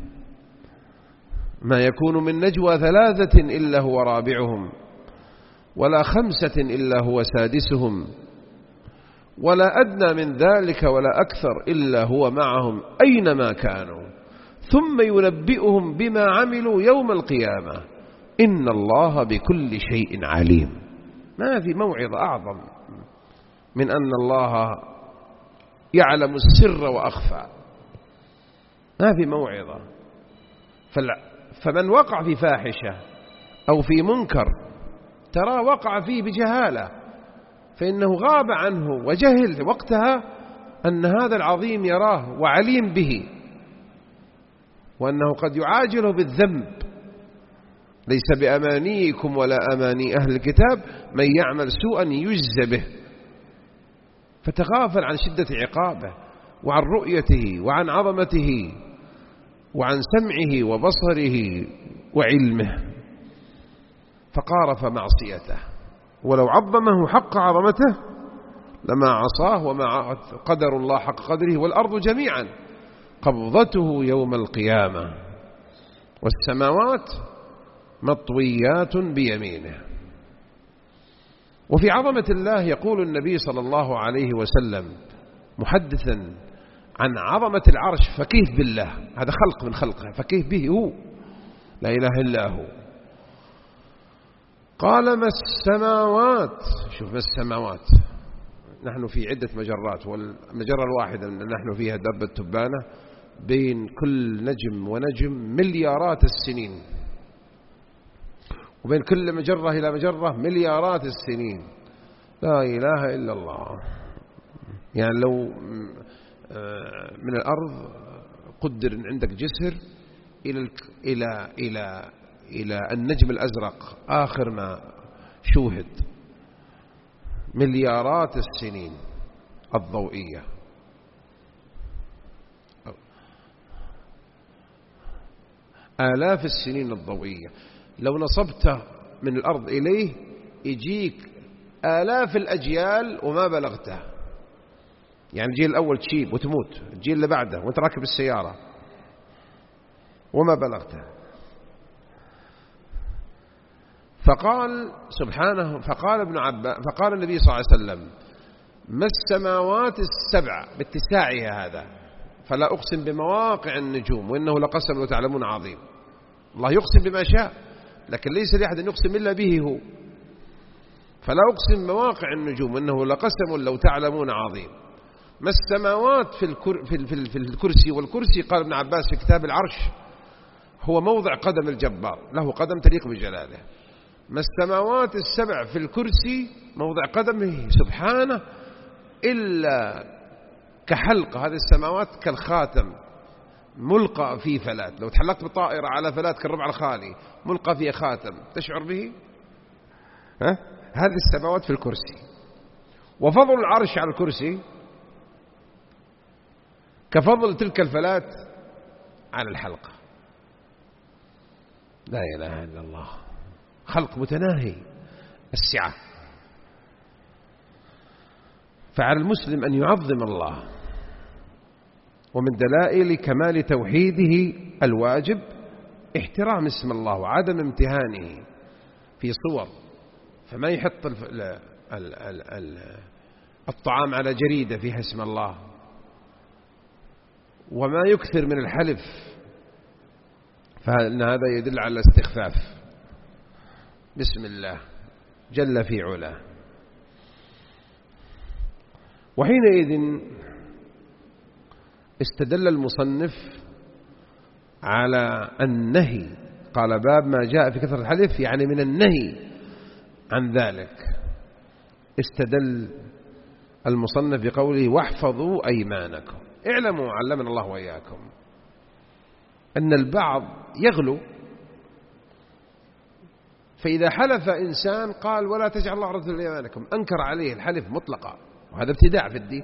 ما يكون من نجوى ثلاثة إلا هو رابعهم، ولا خمسة إلا هو سادسهم، ولا أدنى من ذلك ولا أكثر إلا هو معهم أينما كانوا، ثم ينبئهم بما عملوا يوم القيامة، إن الله بكل شيء عليم. ما في موعظة أعظم من أن الله يعلم السر وأخفى، ما في موعظة. فمن وقع في فاحشة أو في منكر ترى وقع فيه بجهالة، فإنه غاب عنه وجهل وقتها أن هذا العظيم يراه وعليم به، وأنه قد يعاجله بالذنب. ليس بأمانيكم ولا أماني أهل الكتاب من يعمل سوءا يجزى به، فتغافل عن شدة عقابه وعن رؤيته وعن عظمته وعن سمعه وبصره وعلمه، فقارف معصيته، ولو عظمه حق عظمته لما عصاه، وما قدر الله حق قدره، والأرض جميعا قبضته يوم القيامة والسماوات مطويات بيمينه. وفي عظمة الله يقول النبي صلى الله عليه وسلم محدثا عن عظمة العرش: فكيف بالله، هذا خلق من خلقه، فكيف به هو، لا إله إلا هو. قال: ما السماوات، شوف ما السماوات، نحن في عدة مجرات، والمجرة الواحدة نحن فيها درب التبانة، بين كل نجم ونجم مليارات السنين، وبين كل مجرة إلى مجرة مليارات السنين، لا إله إلا الله. يعني لو من الأرض قدر إن عندك جسر إلى إلى إلى إلى النجم الأزرق آخر ما شوهد مليارات السنين الضوئية، آلاف السنين الضوئية، لو نصبته من الأرض إليه يجيك آلاف الأجيال وما بلغته. يعني الجيل الأول تشيب وتموت، الجيل اللي بعده وانت راكب السيارة وما بلغته. فقال سبحانه، فقال ابن عباس، فقال النبي صلى الله عليه وسلم: ما السماوات السبع باتساعها هذا، فلا أقسم بمواقع النجوم وإنه لقسم لو تعلمون عظيم. الله يقسم بما شاء، لكن ليس لأحد أن يقسم إلا به هو. فلا أقسم بمواقع النجوم وإنه لقسم لو تعلمون عظيم. ما السماوات في, الكر في, في, في الكرسي، والكرسي قال ابن عباس في كتاب العرش هو موضع قدم الجبار، له قدم تليق بجلاله. ما السماوات السبع في الكرسي موضع قدمه سبحانه إلا كحلقة، هذه السماوات كالخاتم ملقى في فلات، لو تحلقت بطائرة على فلات كالربع الخالي ملقى فيه خاتم، تشعر به؟ ها؟ هذه السماوات في الكرسي. وفضل العرش على الكرسي كفضل تلك الفلات على الحلقة. لا إله إلا الله، خلق متناهي السعة. فعلى المسلم أن يعظم الله، ومن دلائل كمال توحيده الواجب احترام اسم الله وعدم امتهانه في صور، فما يحط الطعام على جريدة فيها اسم الله، وما يكثر من الحلف، فإن هذا يدل على استخفاف بسم الله جل في علاه. وحينئذ استدل المصنف على النهي، قال باب ما جاء في كثرة الحلف، يعني من النهي عن ذلك. استدل المصنف بقوله: واحفظوا أيمانكم. اعلموا علمنا الله وإياكم أن البعض يغلو، فإذا حلف إنسان قال: ولا تجعل الله عرضة لأيمانكم، أنكر عليه الحلف مطلقا، وهذا ابتداع في الدين.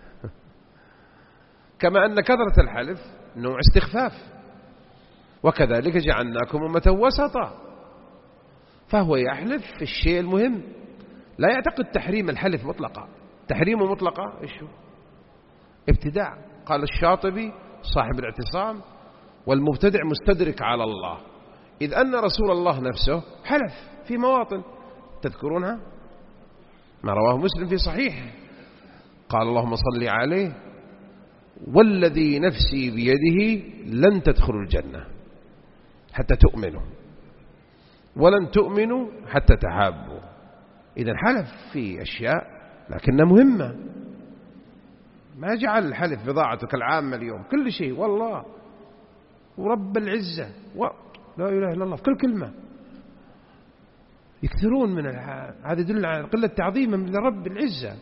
كما أن كثرة الحلف نوع استخفاف، وكذلك جعلناكم أمة وسطا، فهو يحلف في الشيء المهم، لا يعتقد تحريم الحلف مطلقا. تحريمه مطلقا إيش هو؟ ابتداع. قال الشاطبي صاحب الاعتصام: والمبتدع مستدرك على الله، إذ أن رسول الله نفسه حلف في مواطن تذكرونها، ما رواه مسلم في صحيحه، قال: اللهم صل عليه والذي نفسي بيده لن تدخلوا الجنة حتى تؤمنوا ولن تؤمنوا حتى تحابوا. إذن حلف في أشياء لكنها مهمة، ما جعل الحلف بضاعتك العامة اليوم، كل شيء والله ورب العزة و... لا إله إلا الله في كل كلمة، يكثرون من الح... هذا يدل على قلة تعظيمهم لرب العزة.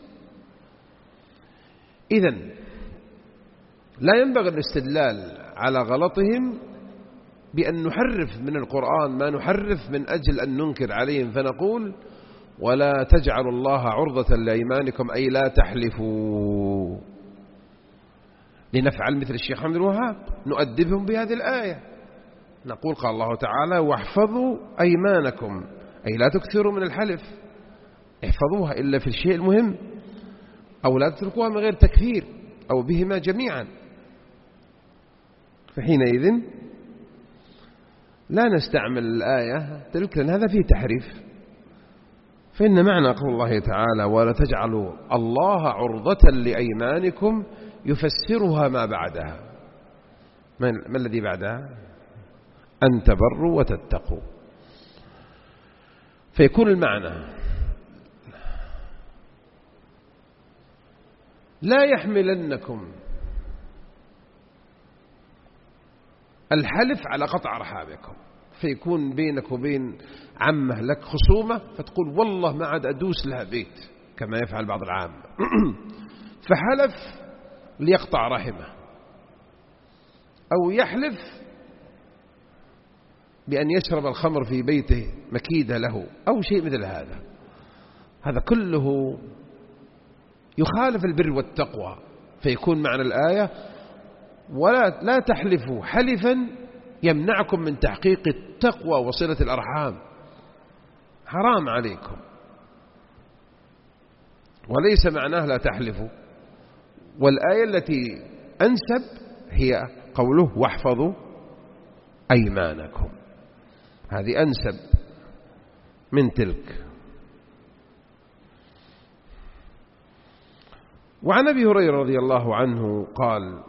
إذن لا ينبغي الاستدلال على غلطهم بأن نحرف من القرآن ما نحرف من أجل أن ننكر عليهم، فنقول: ولا تجعلوا الله عرضة لأيمانكم، أي لا تحلفوا. لنفعل مثل الشيخ محمد الوهاب، نؤدبهم بهذه الآية، نقول قال الله تعالى واحفظوا أيمانكم، أي لا تكثروا من الحلف، احفظوها إلا في الشيء المهم، أو لا تتركوها من غير تكثير أو بهما جميعا. فحينئذ لا نستعمل الآية تلك، لأن هذا فيه تحريف. فإن معنى قول الله تعالى ولا تجعلوا الله عرضة لأيمانكم يفسرها ما بعدها. ما الذي بعدها؟ أن تبروا وتتقوا. فيكون المعنى لا يحملنكم الحلف على قطع أرحامكم، فيكون بينك وبين عمه لك خصومة فتقول والله ما عاد أدوس لها بيت كما يفعل بعض العامة فحلف ليقطع رحمه، أو يحلف بأن يشرب الخمر في بيته مكيدة له أو شيء مثل هذا. هذا كله يخالف البر والتقوى. فيكون معنى الآية ولا لا تحلفوا حلفا يمنعكم من تحقيق التقوى وصلة الأرحام، حرام عليكم. وليس معناه لا تحلفوا. والآية التي أنسب هي قوله واحفظوا أيمانكم، هذه أنسب من تلك. وعن أبي هريرة رضي الله عنه قال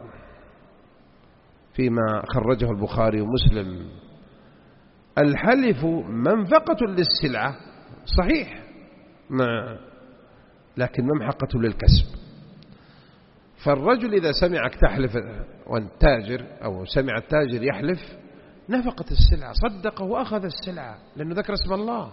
فيما خرجه البخاري ومسلم الحلف منفقة للسلعة، صحيح، ما لكن ممحقة للكسب. فالرجل إذا سمعك تحلف والتاجر أو سمع التاجر يحلف نفقة السلعة، صدقه وأخذ السلعة لأنه ذكر اسم الله.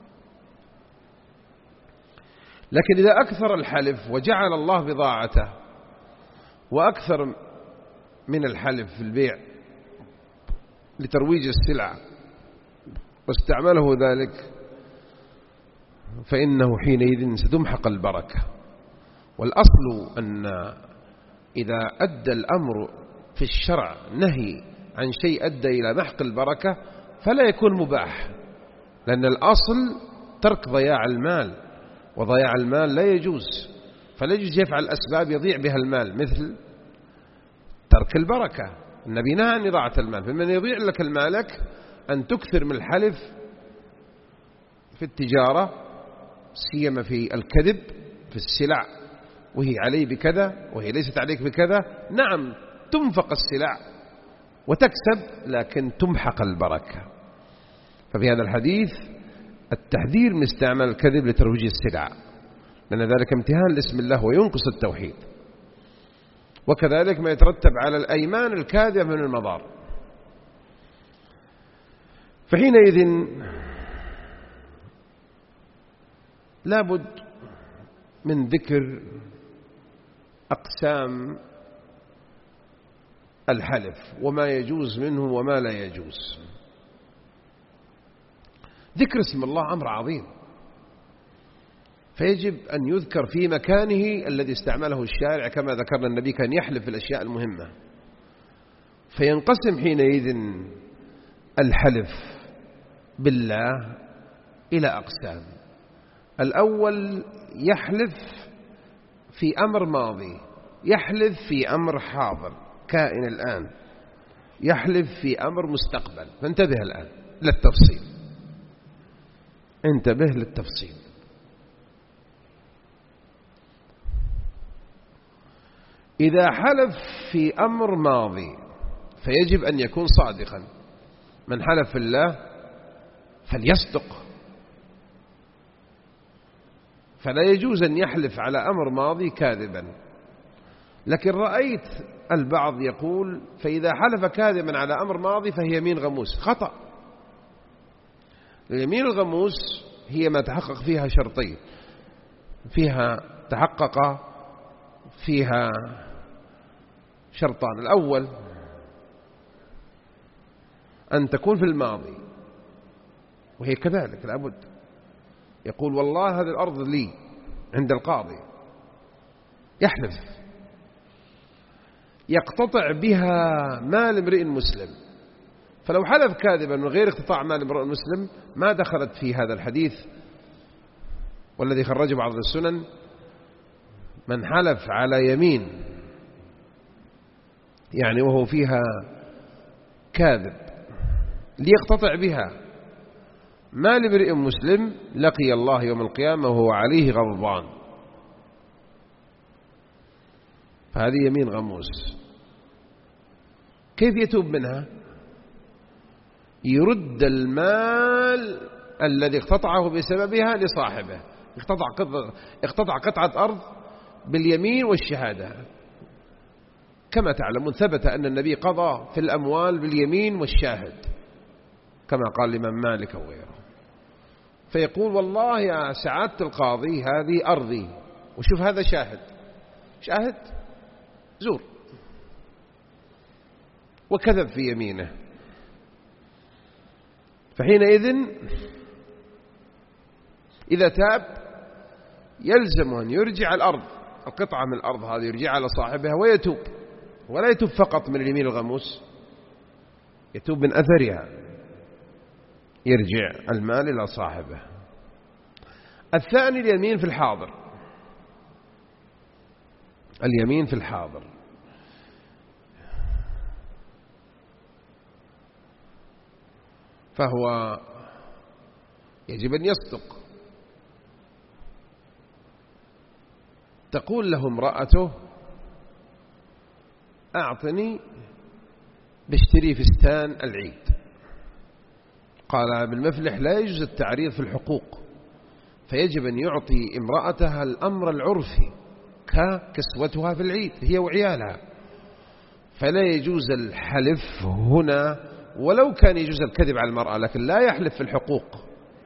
لكن إذا أكثر الحلف وجعل الله بضاعته وأكثر من الحلف في البيع لترويج السلعة واستعمله ذلك فإنه حينئذ ستمحق البركة. والأصل أن إذا أدى الأمر في الشرع نهي عن شيء أدى إلى محق البركة فلا يكون مباح، لأن الأصل ترك ضياع المال، وضياع المال لا يجوز. فلا يجوز يفعل أسباب يضيع بها المال مثل ترك البركة. النبي نهى عن إضاعة المال. فمن يضيع لك المالك أن تكثر من الحلف في التجارة، سيما في الكذب في السلع، وهي علي بكذا وهي ليست عليك بكذا. نعم تنفق السلع وتكسب لكن تمحق البركة. ففي هذا الحديث التحذير من استعمال الكذب لترويج السلع، لأن ذلك امتهان لاسم الله وينقص التوحيد. وكذلك ما يترتب على الأيمان الكاذبة من المضار. فحينئذ لابد من ذكر أقسام الحلف وما يجوز منه وما لا يجوز. ذكر اسم الله أمر عظيم، فيجب أن يذكر في مكانه الذي استعمله الشارع. كما ذكرنا النبي كان يحلف في الأشياء المهمة. فينقسم حينئذ الحلف بالله إلى أقسام. الأول يحلف في أمر ماضي، يحلف في أمر حاضر كائن الآن، يحلف في أمر مستقبل. فانتبه الآن للتفصيل، انتبه للتفصيل. إذا حلف في أمر ماضي فيجب أن يكون صادقا. من حلف في الله فليصدق، فلا يجوز أن يحلف على أمر ماضي كاذبا. لكن رأيت البعض يقول فإذا حلف كاذبا على أمر ماضي فهي يمين غموس. خطأ. اليمين الغموس هي ما تحقق فيها شرطين، فيها تحقق فيها شرطان. الأول أن تكون في الماضي، وهي كذلك لابد. يقول والله هذه الأرض لي عند القاضي، يحلف. يقتطع بها مال امرئ مسلم، فلو حلف كاذبا من غير اقتطاع مال امرئ مسلم ما دخلت في هذا الحديث والذي خرجه بعض السنن: من حلف على يمين يعني وهو فيها كاذب ليقتطع بها مال امرئ مسلم لقي الله يوم القيامة وهو عليه غضبان. فهذه يمين غموس. كيف يتوب منها؟ يرد المال الذي اقتطعه بسببها لصاحبه. اقتطع قطعة, اقتطع قطعة أرض باليمين والشهادة. كما تعلمون ثبت أن النبي قضى في الأموال باليمين والشاهد كما قال الإمام مالك وغيره. فيقول: والله يا سعادة القاضي هذه أرضي، وشوف هذا شاهد، شاهد زور، وكذب في يمينه. فحينئذ إذا تاب يلزم أن يرجع الأرض، القطعة من الأرض هذه يرجع على صاحبها ويتوب، ولا يتوب فقط من اليمين الغموس، يتوب من أثرها، يرجع المال إلى صاحبه. الثاني اليمين في الحاضر. اليمين في الحاضر فهو يجب أن يصدق. تقول له امرأته: أعطني باشتري فستان العيد. قال ابن مفلح: لا يجوز التعريض في الحقوق، فيجب أن يعطي امرأتها الأمر العرفي ككسوتها في العيد هي وعيالها، فلا يجوز الحلف هنا، ولو كان يجوز الكذب على المرأة، لكن لا يحلف في الحقوق،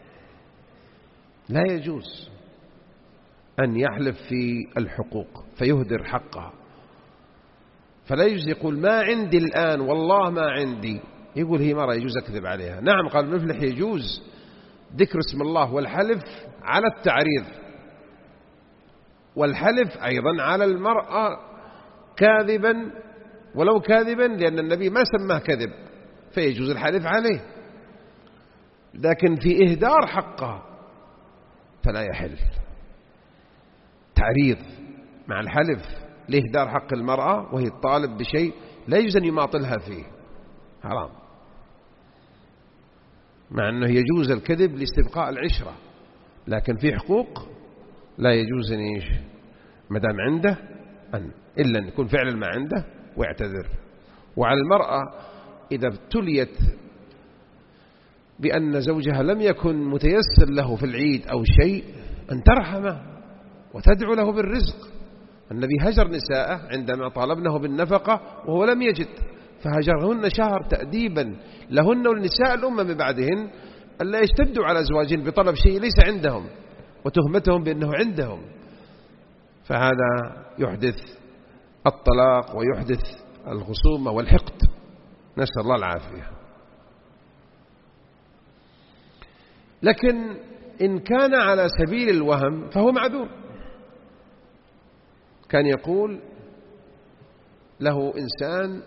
لا يجوز أن يحلف في الحقوق فيهدر حقها. فلا يجوز يقول: ما عندي الآن، والله ما عندي، يقول هي مرة يجوز أكذب عليها. نعم، قال المفلح: يجوز ذكر اسم الله والحلف على التعريض، والحلف أيضا على المرأة كاذبا ولو كاذبا، لأن النبي ما سماه كذب فيجوز الحلف عليه، لكن في إهدار حقها فلا يحل. تعريض مع الحلف لإهدار حق المرأة وهي الطالب بشيء لا يجوز أن يماطلها فيه، حرام، مع أنه يجوز الكذب لاستبقاء العشرة، لكن في حقوق لا يجوز أن يش مدام عنده أن إلا أن يكون فعلا ما عنده ويعتذر. وعلى المرأة إذا ابتليت بأن زوجها لم يكن متيسر له في العيد أو شيء أن ترحمه وتدعو له بالرزق. النبي هجر نساءه عندما طالبنه بالنفقة وهو لم يجد، فهجرهن شهر تأديبا لهن والنساء الأمة من بعدهن ألا يشتدوا على أزواجهن بطلب شيء ليس عندهم وتهمتهم بأنه عندهم، فهذا يحدث الطلاق ويحدث الخصومة والحقد، نسأل الله العافية. لكن إن كان على سبيل الوهم فهو معذور. كان يقول له إنسان: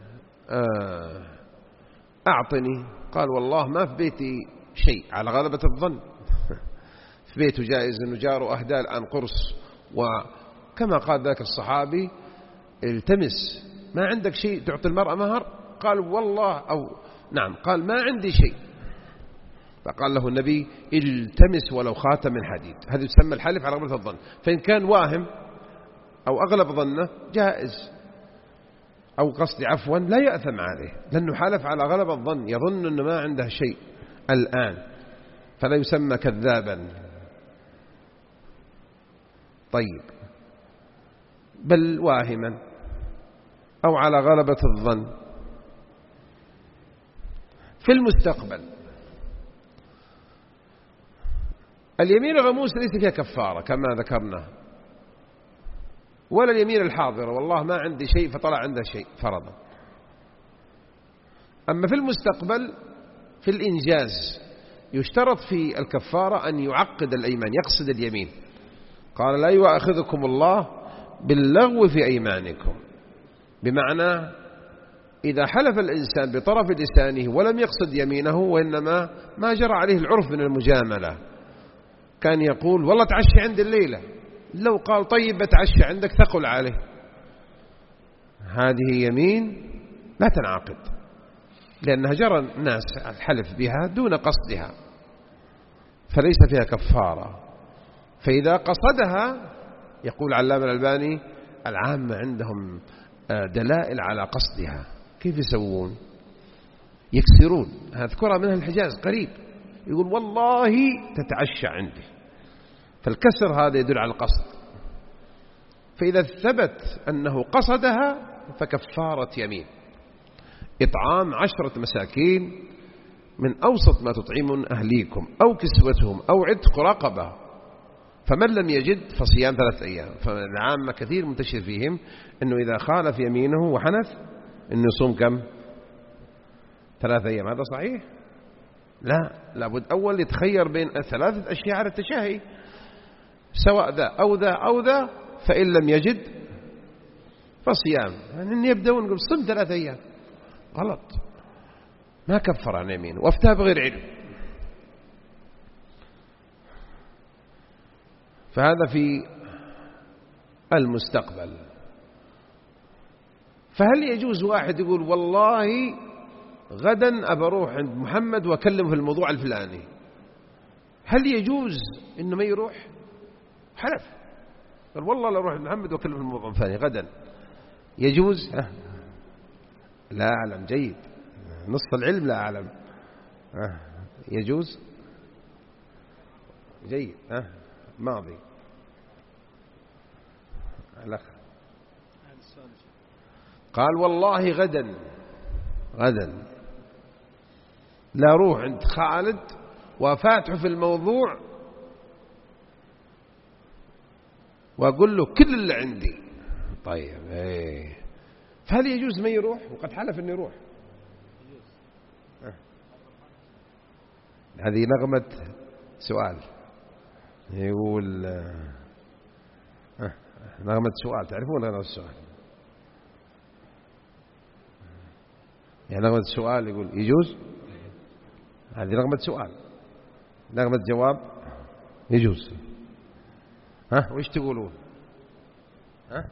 أعطني، قال: والله ما في بيتي شيء، على غلبة الظن في بيته جائز أنه جاره أهدى الآن قرص، وكما قال ذاك الصحابي: التمس، ما عندك شيء تعطي المرأة مهر؟ قال: والله، أو نعم، قال: ما عندي شيء. فقال له النبي: التمس ولو خاتم من حديد. هذا يسمى الحلف على غلبة الظن، فإن كان واهم أو أغلب ظنه جائز، أو قصد عفوا لا يأثم عليه، لأنه حلف على غلب الظن، يظن أنه ما عنده شيء الآن، فلا يسمى كذابا. طيب، بل واهما أو على غلبة الظن. في المستقبل اليمين الغموس ليس فيها كفارة كما ذكرنا، ولا اليمين الحاضرة والله ما عندي شيء فطلع عنده شيء فرضا. أما في المستقبل في الإنجاز يشترط في الكفارة أن يعقد الأيمان، يقصد اليمين. قال: لا يؤاخذكم الله باللغو في أيمانكم، بمعنى إذا حلف الإنسان بطرف لسانه ولم يقصد يمينه وإنما ما جرى عليه العرف من المجاملة، كان يقول والله تعشي عند الليلة، لو قال طيب بتعشى عندك ثقل عليه، هذه يمين لا تنعقد، لأنها جرى الناس الحلف بها دون قصدها فليس فيها كفارة. فإذا قصدها يقول علامة الألباني العامة عندهم دلائل على قصدها، كيف يسوون؟ يكسرون، أذكرها منها الحجاز قريب، يقول والله تتعشى عندي، فالكسر هذا يدل على القصد. فإذا ثبت أنه قصدها فكفارة يمين إطعام عشرة مساكين من أوسط ما تطعمون أهليكم أو كسوتهم أو عتق رقبة، فمن لم يجد فصيام ثلاث أيام. فالعامة كثير منتشر فيهم أنه إذا خالف يمينه وحنث أنه يصوم كم؟ ثلاث أيام. هذا صحيح؟ لا، لابد أول يتخير بين ثلاثة أشياء على التشاهي، سواء ذا أو ذا أو ذا، فإن لم يجد فصيام. يعني يبدأون يقول صم ثلاث أيام، غلط، ما كفر عن يمينه وافتى بغير علم. فهذا في المستقبل. فهل يجوز واحد يقول والله غدا أبى أروح عند محمد وأكلمه في الموضوع الفلاني، هل يجوز إنه ما يروح؟ حلف قال والله لا أروح عند محمد وأكلمه في الموضوع الفلاني غدا، يجوز؟ لا أعلم، جيد، نصف العلم لا أعلم. يجوز؟ جيد. ماضي الأخ قال والله غدا غدا لا أروح عند خالد وفاتحه في الموضوع وأقول له كل اللي عندي. طيب ايه، فهل يجوز ما يروح وقد حلف أن يروح؟ هذه نغمة سؤال، يقول نغمة سؤال، تعرفون نغمة السؤال؟ يعني نغمة السؤال يقول يجوز، هذه نغمة سؤال. نغمة جواب يجوز. ها وإيش تقولون؟ ها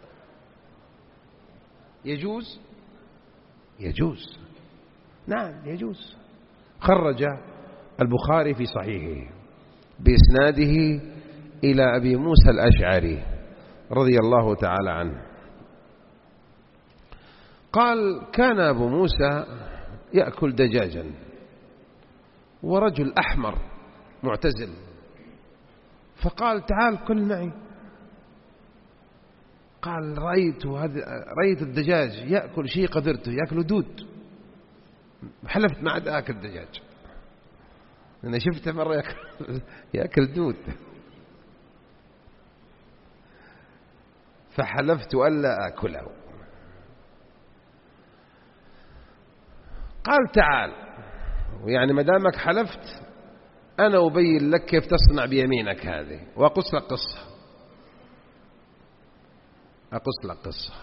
يجوز؟ يجوز، نعم يجوز. خرج البخاري في صحيحه بإسناده إلى أبي موسى الأشعري رضي الله تعالى عنه قال كان أبو موسى يأكل دجاجا ورجل أحمر معتزل، فقال تعال كل معي. قال رأيت هذا، رأيت الدجاج يأكل شيء قدرته، يأكل دود، حلفت ما عاد آكل دجاج، أنا شفته مرة يأكل, يأكل دود، فحلفت ألا آكله. قال تعال، يعني ما دامك حلفت أنا أبين لك كيف تصنع بيمينك هذه، وأقص لك قصة أقص لك قصة.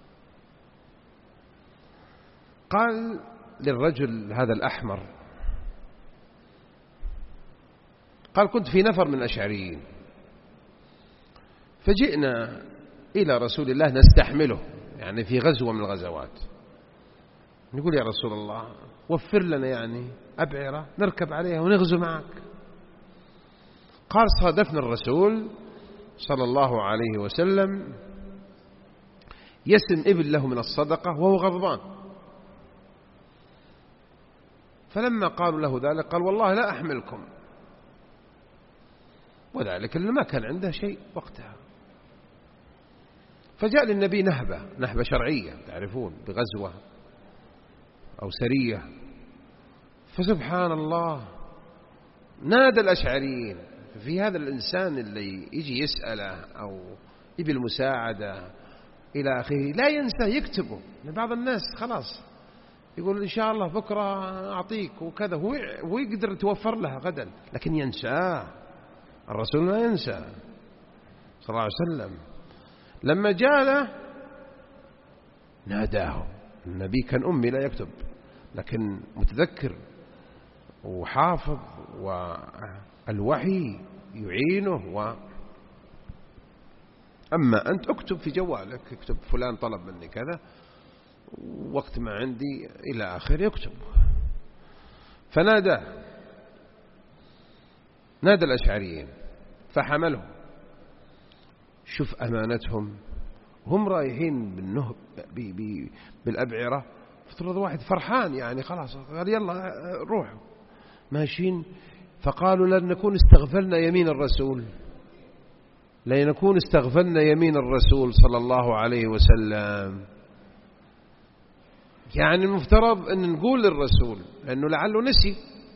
قال للرجل هذا الأحمر، قال كنت في نفر من الأشعريين فجئنا إلى رسول الله نستحمله، يعني في غزوة من الغزوات، نقول يا رسول الله وفر لنا يعني أبعرة نركب عليها ونغزو معك. قال صادفنا الرسول صلى الله عليه وسلم يسم ابن له من الصدقة وهو غضبان، فلما قالوا له ذلك قال والله لا أحملكم، وذلك اللي ما كان عنده شيء وقتها. فجاء للنبي نهبة نهبة شرعية تعرفون، بغزوة أو سرية، فسبحان الله نادى الأشعريين في هذا الإنسان اللي يجي يسأله أو يبي المساعدة إلى آخره لا ينسى يكتبه. بعض الناس خلاص يقول إن شاء الله بكرة أعطيك وكذا، هو يقدر يتوفر لها غدا، لكن ينساه. الرسول ما ينسى صلى الله عليه وسلم. لما جاء له ناداه. النبي كان أمي لا يكتب، لكن متذكر وحافظ، والوحي يعينه. و أما أنت اكتب في جوالك، اكتب فلان طلب مني كذا، وقت ما عندي إلى آخر يكتب. فنادى نادى الأشعريين فحمله. شوف أمانتهم، هم رايحين بالنهب بالأبعرة، افترض واحد فرحان يعني خلاص قال يلا روحوا ماشيين، فقالوا لن نكون استغفلنا يمين الرسول، لن نكون استغفلنا يمين الرسول صلى الله عليه وسلم. يعني المفترض أن نقول للرسول لأنه لعله نسي.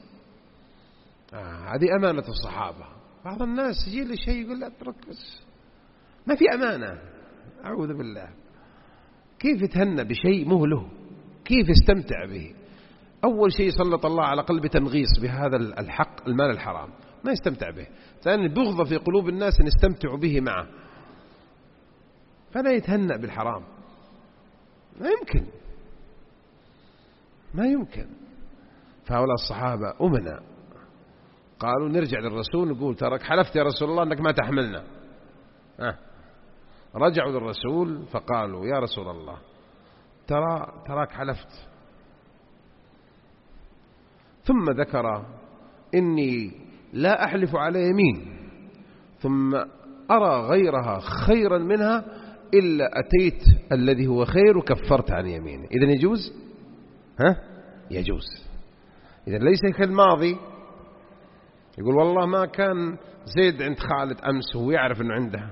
آه هذه أمانة الصحابة. بعض الناس يجي له شيء يقول لا اترك بس، ما في أمانة. أعوذ بالله. كيف يتهنى بشيء مهله؟ كيف يستمتع به؟ أول شيء سلط الله على قلب تنغيص بهذا الحق، المال الحرام، ما يستمتع به. ثانيا بغضة في قلوب الناس أن يستمتعوا به معه، فلا يتهنأ بالحرام. ما يمكن ما يمكن. فهؤلاء الصحابة أمنا قالوا نرجع للرسول نقول ترك حلفت يا رسول الله أنك ما تحملنا. أه. رجعوا للرسول فقالوا يا رسول الله ترى تراك حلفت. ثم ذكر إني لا أحلف على يمين ثم أرى غيرها خيرا منها إلا أتيت الذي هو خير وكفرت عن يمينه. إذن يجوز؟ ها؟ يجوز. إذن ليس كالماضي يقول والله ما كان زيد عند خالد أمس وهو يعرف أنه عنده،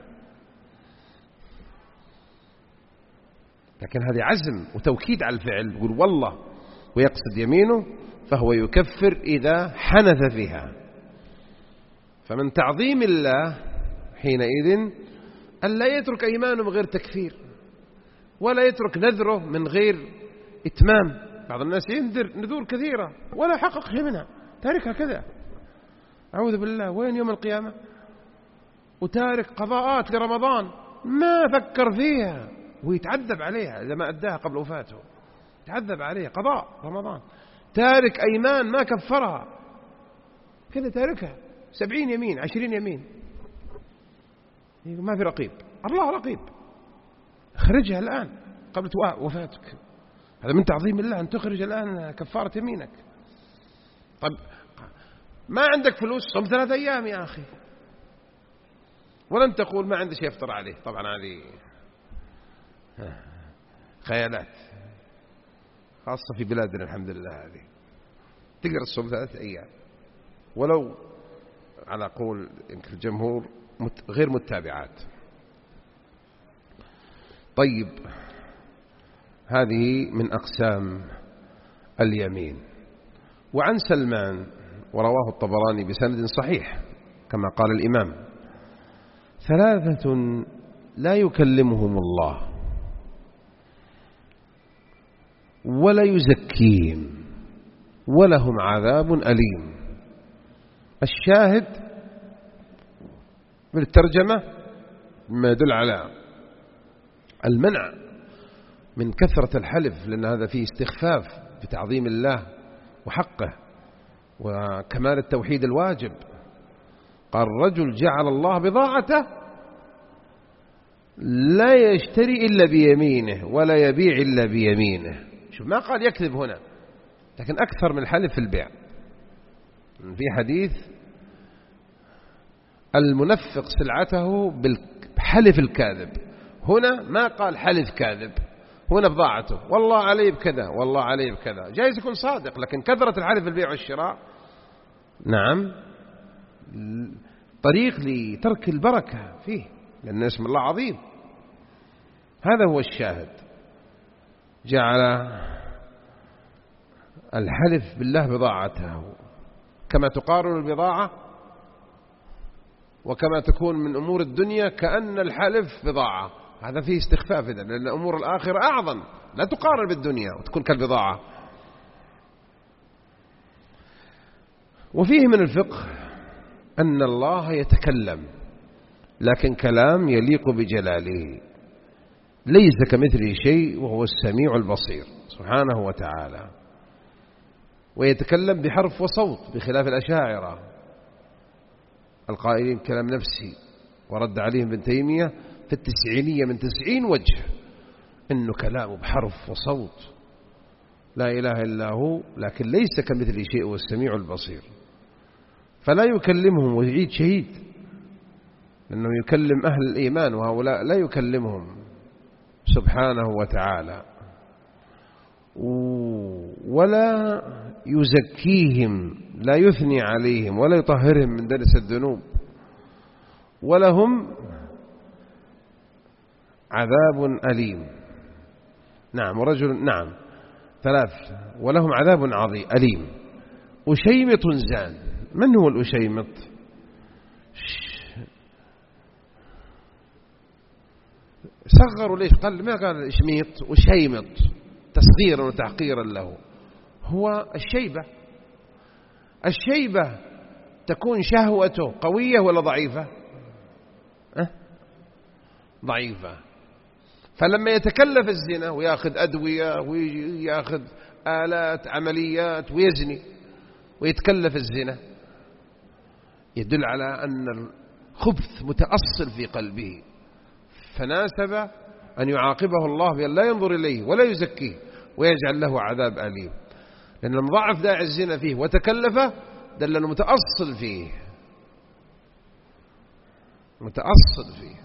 لكن هذه عزم وتوكيد على الفعل. يقول والله ويقصد يمينه، فهو يكفر إذا حنث فيها. فمن تعظيم الله حينئذ أن لا يترك أيمانه من غير تكفير، ولا يترك نذره من غير إتمام. بعض الناس ينذر نذور كثيرة ولا حقق شيء منها، تاركها كذا، أعوذ بالله. وين يوم القيامة؟ وتارك قضاءات لرمضان ما فكر فيها ويتعذب عليها إذا ما أداها قبل وفاته، يتعذب عليها قضاء رمضان. تارك أيمان ما كفرها كذا، تاركها سبعين يمين عشرين يمين، ما في رقيب. الله رقيب، اخرجها الآن قبل وفاتك. هذا من تعظيم الله أن تخرج الآن كفارة يمينك. طب ما عندك فلوس صم ثلاثة أيام يا أخي، ولن تقول ما عندي شيء يفطر عليه. طبعا هذه خيالات خاصة في بلادنا الحمد لله. هذه تقدر تصوم ثلاثة أيام ولو على قول الجمهور غير متابعات. طيب هذه من أقسام اليمين. وعن سلمان ورواه الطبراني بسند صحيح كما قال الإمام: ثلاثة لا يكلمهم الله ولا يزكيهم ولهم عذاب أليم. الشاهد بالترجمة ما يدل على المنع من كثرة الحلف، لأن هذا فيه استخفاف بتعظيم الله وحقه وكمال التوحيد الواجب. قال: الرجل جعل الله بضاعته لا يشتري إلا بيمينه ولا يبيع إلا بيمينه. شوف ما قال يكذب هنا، لكن أكثر من الحلف في البيع. في حديث: المنفق سلعته بالحلف الكاذب. هنا ما قال حلف كاذب، هنا بضاعته والله عليه بكذا والله عليه بكذا. جايز يكون صادق، لكن كثرة الحلف في البيع والشراء نعم طريق لترك البركة فيه، لأن اسم الله عظيم. هذا هو الشاهد. جعل الحلف بالله بضاعته، كما تقارن البضاعة وكما تكون من أمور الدنيا كأن الحلف بضاعة. هذا فيه استخفاف إذن، لأن أمور الآخرة أعظم، لا تقارن بالدنيا وتكون كالبضاعة. وفيه من الفقه أن الله يتكلم، لكن كلام يليق بجلاله. ليس كمثله شيء وهو السميع البصير سبحانه وتعالى. ويتكلم بحرف وصوت بخلاف الأشاعرة القائلين كلام نفسي، ورد عليهم ابن تيمية في التسعينية من تسعين وجه إنه كلامه بحرف وصوت لا إله إلا هو، لكن ليس كمثله شيء هو السميع البصير. فلا يكلمهم ويعيد شهيد، لأنه يكلم أهل الإيمان وهؤلاء لا يكلمهم سبحانه وتعالى، ولا يزكيهم، لا يثني عليهم ولا يطهرهم من دنس الذنوب، ولهم عذاب أليم. نعم ورجل نعم ثلاث ولهم عذاب عظيم أليم. أشيمط زان. من هو الأشيمط؟ صغروا ليش؟ قال ما قال إشميط وشيمط تصغيرا وتحقيرا له. هو الشيبة. الشيبة تكون شهوته قوية ولا ضعيفة؟ أه؟ ضعيفة. فلما يتكلف الزنا ويأخذ أدوية ويأخذ آلات عمليات ويزني ويتكلف الزنا، يدل على أن الخبث متأصل في قلبه، فناسب أن يعاقبه الله بأن لا ينظر إليه ولا يزكيه ويجعل له عذاب أليم، لأن المضاعف داعي الزنا فيه وتكلفه دل أنه متأصل فيه متأصل فيه.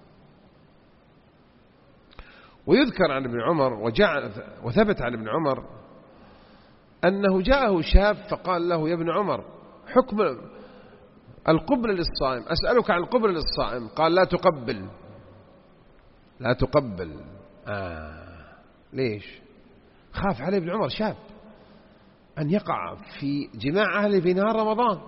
ويذكر عن ابن عمر وثبت عن ابن عمر أنه جاءه شاب فقال له: يا ابن عمر، حكم القبل للصائم، أسألك عن القبل للصائم. قال: لا تقبل لا تقبل. آه. ليش؟ خاف عليه ابن عمر شاب أن يقع في جماع أهله في نهار رمضان.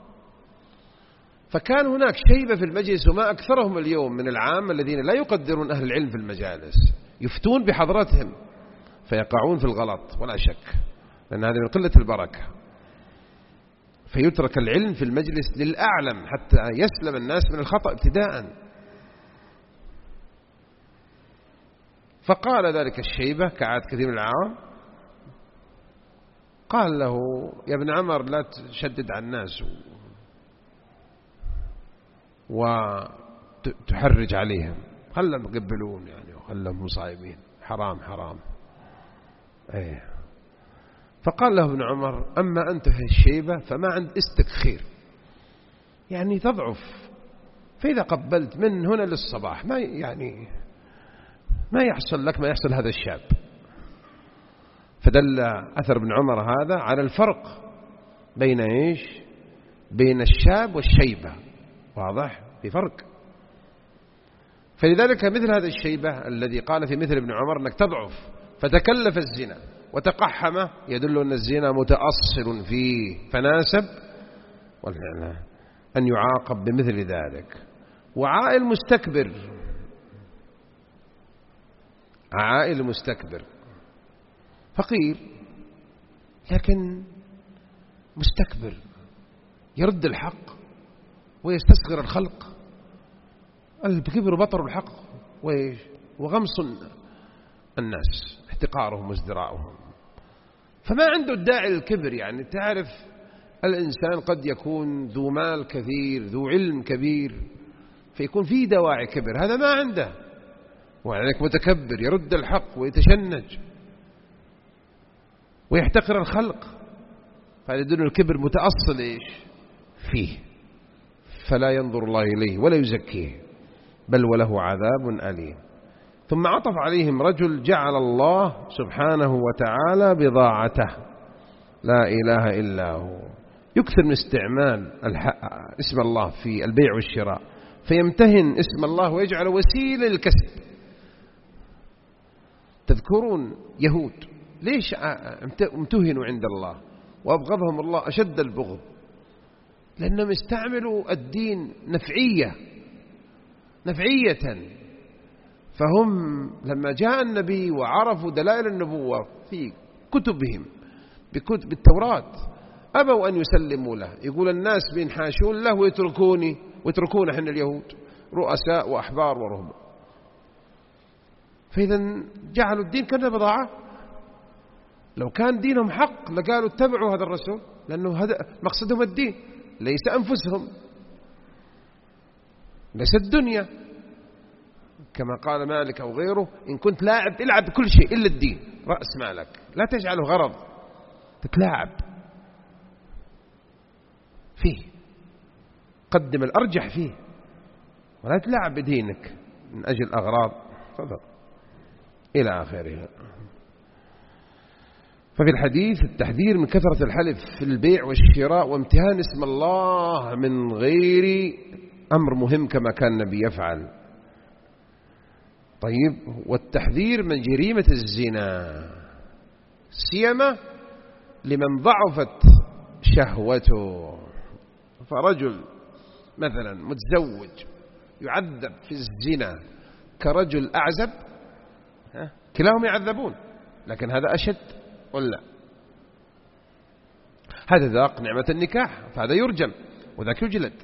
فكان هناك شيبة في المجلس، وما أكثرهم اليوم من العام الذين لا يقدرون أهل العلم في المجالس، يفتون بحضرتهم فيقعون في الغلط ولا شك، لأن هذه من قلة البركة. فيترك العلم في المجلس للأعلم حتى يسلم الناس من الخطأ ابتداء. فقال ذلك الشيبة كعاد كثير من العوام، قال له: يا ابن عمر، لا تشدد على الناس وتحرج عليهم، خلهم يقبلون يعني وخلهم صائمين، حرام حرام. ايه. فقال له ابن عمر: أما أنت في الشيبة فما عند استك خير، يعني تضعف، فإذا قبلت من هنا للصباح ما يعني ما يحصل لك ما يحصل هذا الشاب. فدل أثر ابن عمر هذا على الفرق بين إيش؟ بين الشاب والشيبة. واضح؟ في فرق. فلذلك مثل هذا الشيبة الذي قال في مثل ابن عمر أنك تضعف فتكلف الزنا وتقحمه، يدل أن الزنا متأصل فيه، فناسب أن يعاقب بمثل ذلك. وعائل مستكبر، عائل مستكبر فقير لكن مستكبر، يرد الحق ويستصغر الخلق، الكبر بطر الحق وغمص الناس، احتقارهم وازدراءهم. فما عنده الداعي للكبر. يعني تعرف الإنسان قد يكون ذو مال كثير، ذو علم كبير، فيكون فيه دواعي كبر، هذا ما عنده، وعليك متكبر يرد الحق ويتشنج ويحتقر الخلق. فلدن الكبر متأصل إيش فيه، فلا ينظر الله إليه ولا يزكيه، بل وله عذاب أليم. ثم عطف عليهم رجل جعل الله سبحانه وتعالى بضاعته، لا إله إلا هو، يكثر من استعمال اسم الله في البيع والشراء، فيمتهن اسم الله ويجعل وسيلة للكسب. تذكرون يهود ليش امتهنوا عند الله وأبغضهم الله أشد البغض؟ لأنهم استعملوا الدين نفعية نفعية. فهم لما جاء النبي وعرفوا دلائل النبوة في كتبهم بكتب بالتوراة، أبوا أن يسلموا له. يقول الناس بينحاشون له ويتركوني ويتركون احنا اليهود رؤساء وأحبار ورهبان. فإذا جعلوا الدين كأنه بضاعة. لو كان دينهم حق لقالوا اتبعوا هذا الرسول، لأنه هذا مقصدهم الدين ليس أنفسهم، ليس الدنيا، كما قال مالك أو غيره: إن كنت لاعب العب بكل شيء إلا الدين، رأس مالك لا تجعله غرض تتلاعب فيه، قدم الأرجح فيه ولا تلعب بدينك من أجل أغراض فضل إلى آخره. ففي الحديث التحذير من كثرة الحلف في البيع والشراء وامتهان اسم الله من غير أمر مهم كما كان النبي يفعل. طيب، والتحذير من جريمة الزنا سيما لمن ضعفت شهوته. فرجل مثلا متزوج يعذب في الزنا كرجل أعزب، كلاهم يعذبون، لكن هذا أشد ولا هذا ذاق نعمة النكاح فهذا يرجم وذاك يجلد.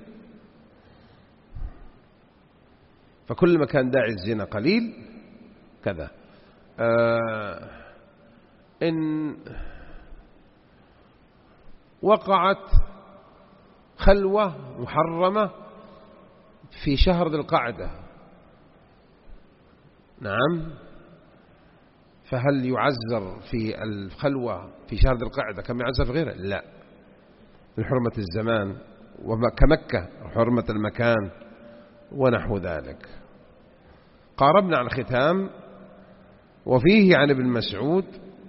فكل ما كان داعي الزنا قليل كذا. آه إن وقعت خلوة محرمة في شهر ذي القعدة، نعم، فهل يعزر في الخلوة في شهر ذي القعدة كما يعزر في غيره؟ لا، من حرمة الزمان وكمكة حرمة المكان ونحو ذلك. قاربنا على الختام. وفيه عن ابن مسعود: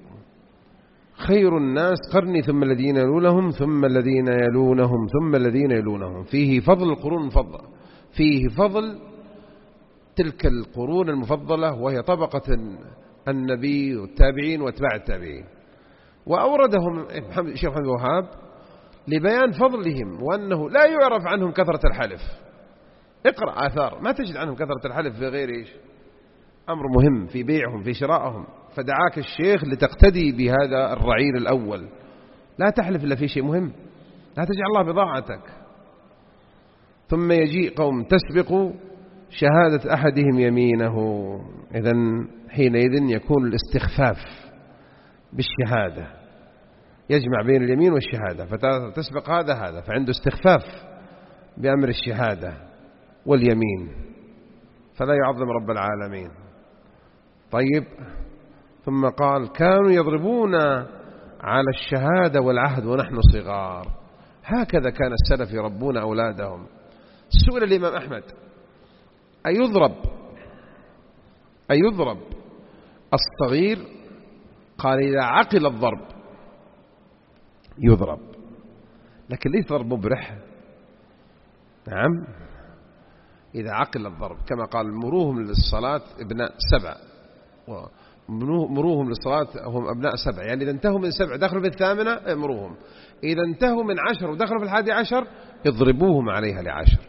خير الناس قرني ثم الذين يلونهم ثم الذين يلونهم ثم الذين يلونهم. فيه فضل القرون المفضلة، فيه فضل تلك القرون المفضلة وهي طبقة النبي والتابعين واتباع التابعين. وأوردهم الشيخ محمد وهاب لبيان فضلهم وأنه لا يعرف عنهم كثرة الحلف. اقرأ آثار ما تجد عنهم كثرة الحلف في غير إيش؟ أمر مهم في بيعهم في شرائهم. فدعاك الشيخ لتقتدي بهذا الرعيل الأول، لا تحلف إلا في شيء مهم، لا تجعل الله بضاعتك. ثم يجيء قوم تسبق شهادة أحدهم يمينه. إذن حينئذ يكون الاستخفاف بالشهادة، يجمع بين اليمين والشهادة، فتسبق هذا هذا، فعنده استخفاف بأمر الشهادة واليمين، فلا يعظم رب العالمين. طيب، ثم قال: كانوا يضربون على الشهادة والعهد ونحن صغار. هكذا كان السلف يربون أولادهم. سئل الإمام أحمد: أيضرب أيضرب الصغير؟ قال: إذا عقل الضرب يضرب، لكن ليس ضرب مبرح. نعم، إذا عقل الضرب، كما قال: مروهم للصلاة ابناء سبع، مروهم للصلاة هم أبناء سبع، يعني إذا انتهوا من سبع دخلوا في الثامنة امروهم، إذا انتهوا من عشر ودخلوا في الحادي عشر اضربوهم عليها لعشر،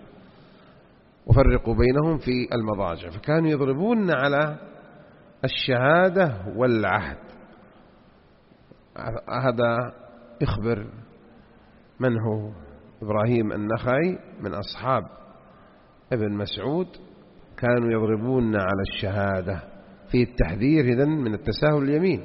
وفرقوا بينهم في المضاجع. فكانوا يضربون على الشهادة والعهد. هذا يخبر من هو إبراهيم النخعي من أصحاب ابن مسعود، كانوا يضربون على الشهادة، في التحذير إذن من التساهل اليمين،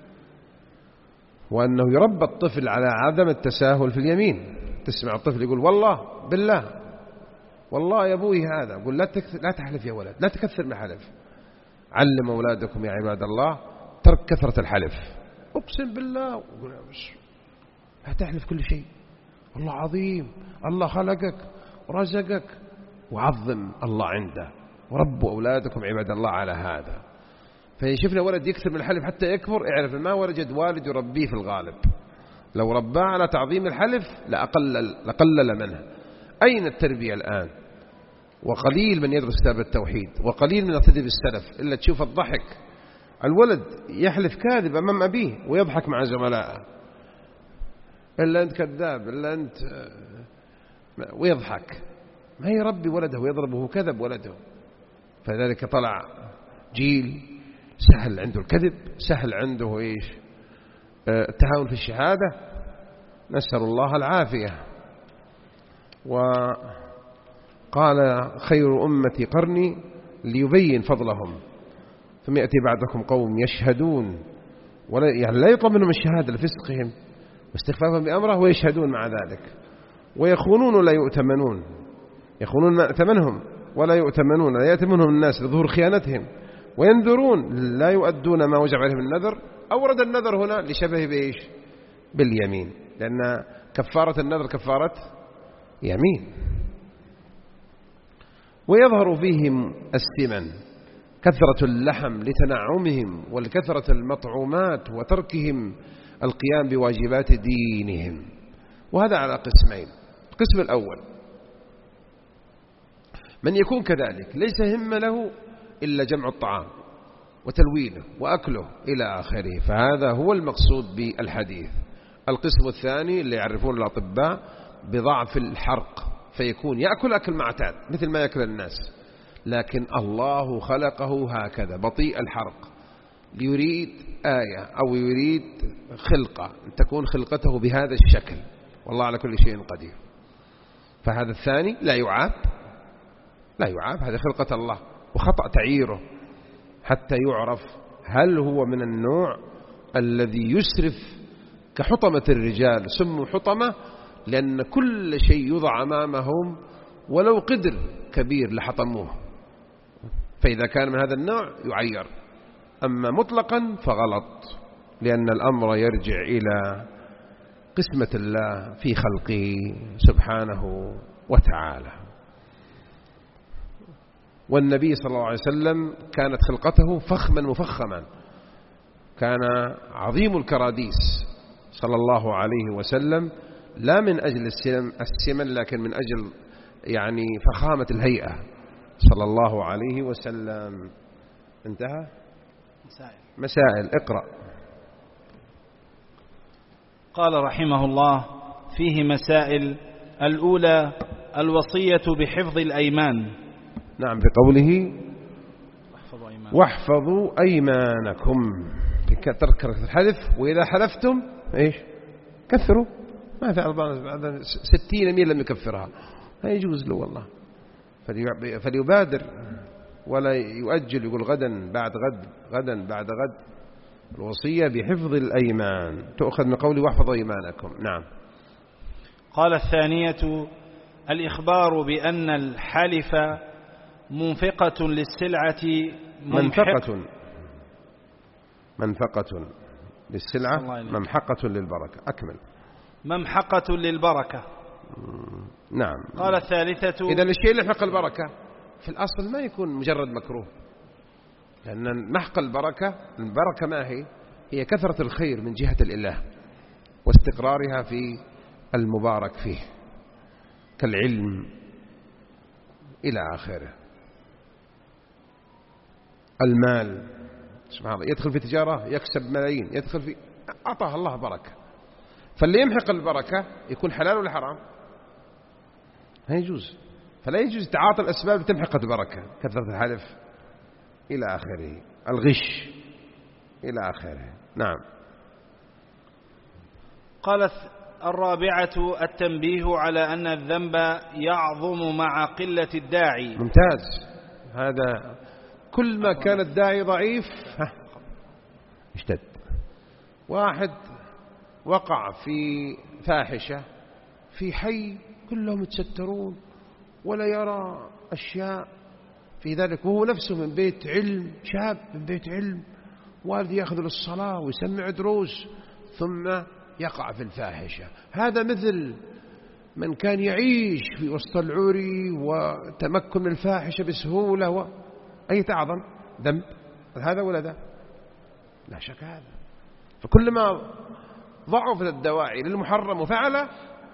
وأنه يربى الطفل على عدم التساهل في اليمين. تسمع الطفل يقول: والله بالله، والله يا أبوي هذا، قل لا, لا تحلف يا ولد، لا تكثر من الحلف. علم أولادكم يا عباد الله ترك كثرة الحلف. أقسم بالله، لا تحلف كل شيء، الله عظيم، الله خلقك ورزقك، وعظم الله عنده، وربوا أولادكم عباد الله على هذا. فشفنا ولد يكثر من الحلف حتى يكبر، اعرف ما وجد والد يربيه في الغالب. لو رباه على تعظيم الحلف لأقلل, لقلل منه. أين التربية الآن؟ وقليل من يدرس كتاب التوحيد، وقليل من يقتدي بالسلف، إلا تشوف الضحك. الولد يحلف كاذب أمام أبيه ويضحك مع زملائه: إلا أنت كذاب، إلا أنت، ويضحك، ما يربي ولده ويضربه، كذب ولده. فذلك طلع جيل سهل عنده الكذب، سهل عنده إيش؟ التهاون في الشهادة، نسأل الله العافية. وقال: خير أمتي قرني، ليبين فضلهم. ثم يأتي بعدكم قوم يشهدون ولا يعني لا يطلب منهم الشهادة لفسقهم واستخفافهم بأمره ويشهدون مع ذلك، ويخونون ولا يؤتمنون، يخونون ما ائتمنهم ولا يؤتمنون، لا يأتمنهم الناس لظهور خيانتهم، وينذرون لا يؤدون ما وجب عليهم النذر. أورد النذر هنا لشبه بإيش؟ باليمين، لأن كفارة النذر كفارة يمين. ويظهر فيهم السمن، كثرة اللحم لتنعمهم والكثرة المطعومات وتركهم القيام بواجبات دينهم. وهذا على قسمين. القسم الأول من يكون كذلك ليس هم له إلا جمع الطعام وتلوينه وأكله إلى آخره، فهذا هو المقصود بالحديث. القسم الثاني اللي يعرفون الأطباء بضعف الحرق، فيكون يأكل أكل معتاد مثل ما يأكل الناس، لكن الله خلقه هكذا بطيء الحرق ليريد آية أو يريد خلقة تكون خلقته بهذا الشكل، والله على كل شيء قدير. فهذا الثاني لا يعاب، لا يعاب، هذا خلقة الله وخطأ تعييره حتى يعرف هل هو من النوع الذي يسرف كحطمة الرجال. سموا حطمة لأن كل شيء يوضع أمامهم ولو قدر كبير لحطموه، فإذا كان من هذا النوع يعير. أما مطلقا فغلط، لأن الأمر يرجع إلى قسمة الله في خلقه سبحانه وتعالى. والنبي صلى الله عليه وسلم كانت خلقته فخما مفخما، كان عظيم الكراديس صلى الله عليه وسلم، لا من أجل السمن لكن من أجل يعني فخامة الهيئة صلى الله عليه وسلم. انتهى. مسائل, مسائل. اقرأ. قال رحمه الله فيه مسائل. الأولى الوصية بحفظ الأيمان. نعم، بقوله واحفظوا أيمانكم، ترك الحلف، وإذا حلفتم إيش كثروا، ما في بعد ستين ميل لم يكفرها، لا يجوز له والله، فليبادر ولا يؤجل، يقول غدا بعد غد غدا بعد غد. الوصية بحفظ الأيمان تؤخذ من قوله واحفظوا أيمانكم. نعم. قال الثانية الإخبار بأن الحلف منفقة للسلعة منفقة منفقة للسلعة ممحقة للبركة. أكمل. ممحقة للبركة. نعم. قال الثالثة إذا الشيء اللي يحق البركة في الأصل ما يكون مجرد مكروه، لأن محق البركة، البركة ما هي؟ هي كثرة الخير من جهة الإله واستقرارها في المبارك فيه كالعلم إلى آخره. المال سبحان الله يدخل في تجارة يكسب ملايين، يدخل في أعطاه الله بركة، فاللي يمحق البركة يكون حلال ولا حرام؟ لا يجوز. فلا يجوز تعاطي الأسباب تمحق البركة، كثرة الحلف إلى آخره، الغش إلى آخره. نعم. قالت الرابعة التنبيه على أن الذنب يعظم مع قلة الداعي. ممتاز. هذا كل ما كان الداعي ضعيف اشتد. واحد وقع في فاحشة في حي كلهم يتسترون ولا يرى أشياء في ذلك، وهو نفسه من بيت علم، شاب من بيت علم، والدي يأخذ للصلاة ويسمع دروس، ثم يقع في الفاحشة. هذا مثل من كان يعيش في وسط العري وتمكن من الفاحشة بسهولة، و... أي تعظم ذنب هذا ولا ذا؟ لا شك هذا. فكلما ضعفت الدواعي للمحرم وفعله.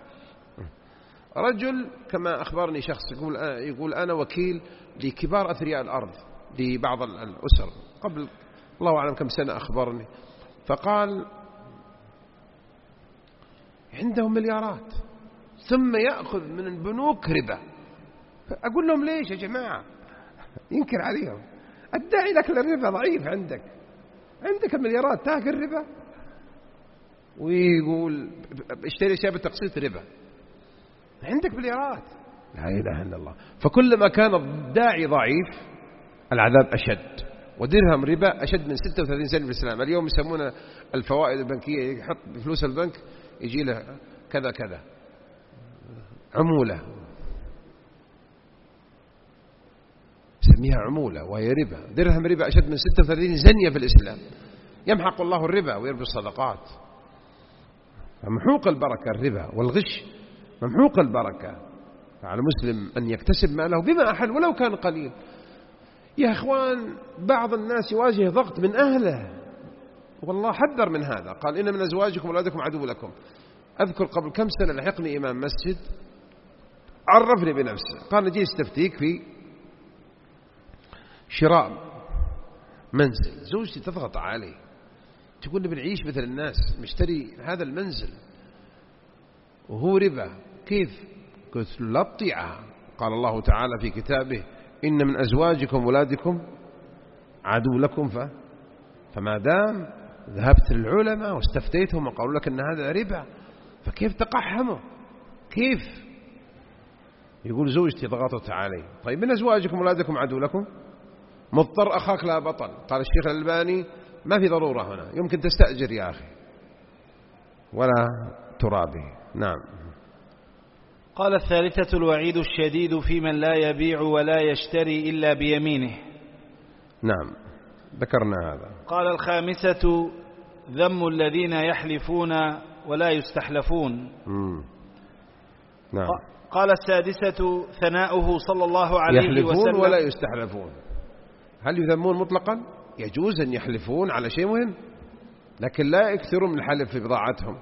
رجل كما أخبرني شخص يقول, يقول أنا وكيل لكبار أثرياء الأرض لبعض الأسر قبل الله أعلم كم سنة أخبرني، فقال عندهم مليارات ثم يأخذ من البنوك ربا. أقول لهم ليش يا جماعة؟ ينكر عليهم. الداعي لك للربا ضعيف، عندك عندك المليارات تاكل ربا، ويقول اشتري شيء بالتقسيط ربا، عندك مليارات. لا إله إلا الله. فكلما كان الداعي ضعيف العذاب أشد، ودرهم ربا أشد من ستة وثلاثين سنة في الإسلام. اليوم يسمون الفوائد البنكية، يحط فلوس البنك يجي له كذا كذا عمولة، يسميها عمولة وهي ربا. درهم ربا أشد من ستة وثلاثين زنية في الإسلام. يمحق الله الربا ويربي الصدقات. ممحوق البركة الربا والغش، ممحوق البركة. فعلى المسلم أن يكتسب ماله بما أحل ولو كان قليل. يا إخوان بعض الناس يواجه ضغط من أهله، والله حذر من هذا، قال إن من أزواجكم وأولادكم عدو لكم. أذكر قبل كم سنة لحقني إمام مسجد عرفني بنفسه، قال نجي استفتيك في شراء منزل. زوجتي تضغط علي تقول لي بنعيش مثل الناس، مشتري هذا المنزل وهو ربا، كيف؟ قلت له لا تطيعها. قال الله تعالى في كتابه إن من أزواجكم وأولادكم عدو لكم، ف... فما دام ذهبت للعلماء واستفتيتهم وقالوا لك أن هذا ربا فكيف تقحمه؟ كيف؟ يقول زوجتي ضغطت علي. طيب من أزواجكم وأولادكم عدو لكم، مضطر أخاك لا بطل. قال الشيخ الألباني ما في ضرورة هنا، يمكن تستأجر يا أخي ولا ترابي. نعم. قال الثالثة الوعيد الشديد في من لا يبيع ولا يشتري إلا بيمينه. نعم ذكرنا هذا. قال الخامسة ذم الذين يحلفون ولا يستحلفون. مم. نعم. قال السادسة ثناؤه صلى الله عليه وسلم. يحلفون ولا يستحلفون، هل يذمون مطلقا؟ يجوز أن يحلفون على شيء مهم، لكن لا يكثرون من الحلف في بضاعتهم.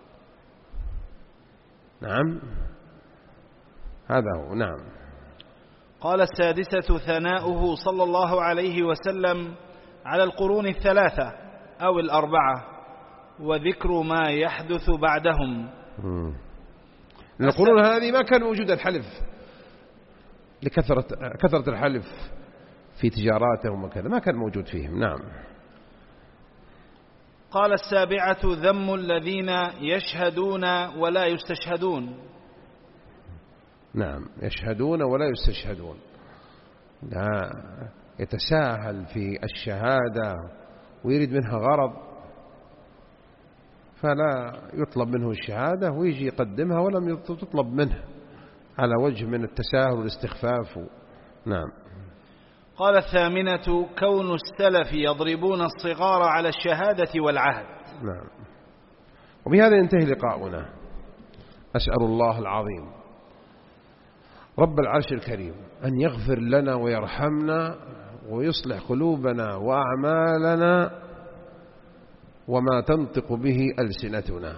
نعم هذا هو. نعم. قال السادسة ثناؤه صلى الله عليه وسلم على القرون الثلاثة أو الأربعة وذكر ما يحدث بعدهم. مم. القرون هذه ما كان موجود الحلف لكثرة كثرة الحلف في تجاراتهم وكذا، ما كان موجود فيهم. نعم. قال السابعة ذم الذين يشهدون ولا يستشهدون. نعم يشهدون ولا يستشهدون، لا يتساهل في الشهادة ويريد منها غرض فلا يطلب منه الشهادة ويجي يقدمها ولم تطلب منه على وجه من التساهل والاستخفاف. نعم. قال الثامنة كون السلف يضربون الصغار على الشهادة والعهد. نعم. وبهذا ينتهي لقاؤنا. أسأل الله العظيم رب العرش الكريم أن يغفر لنا ويرحمنا ويصلح قلوبنا وأعمالنا وما تنطق به ألسنتنا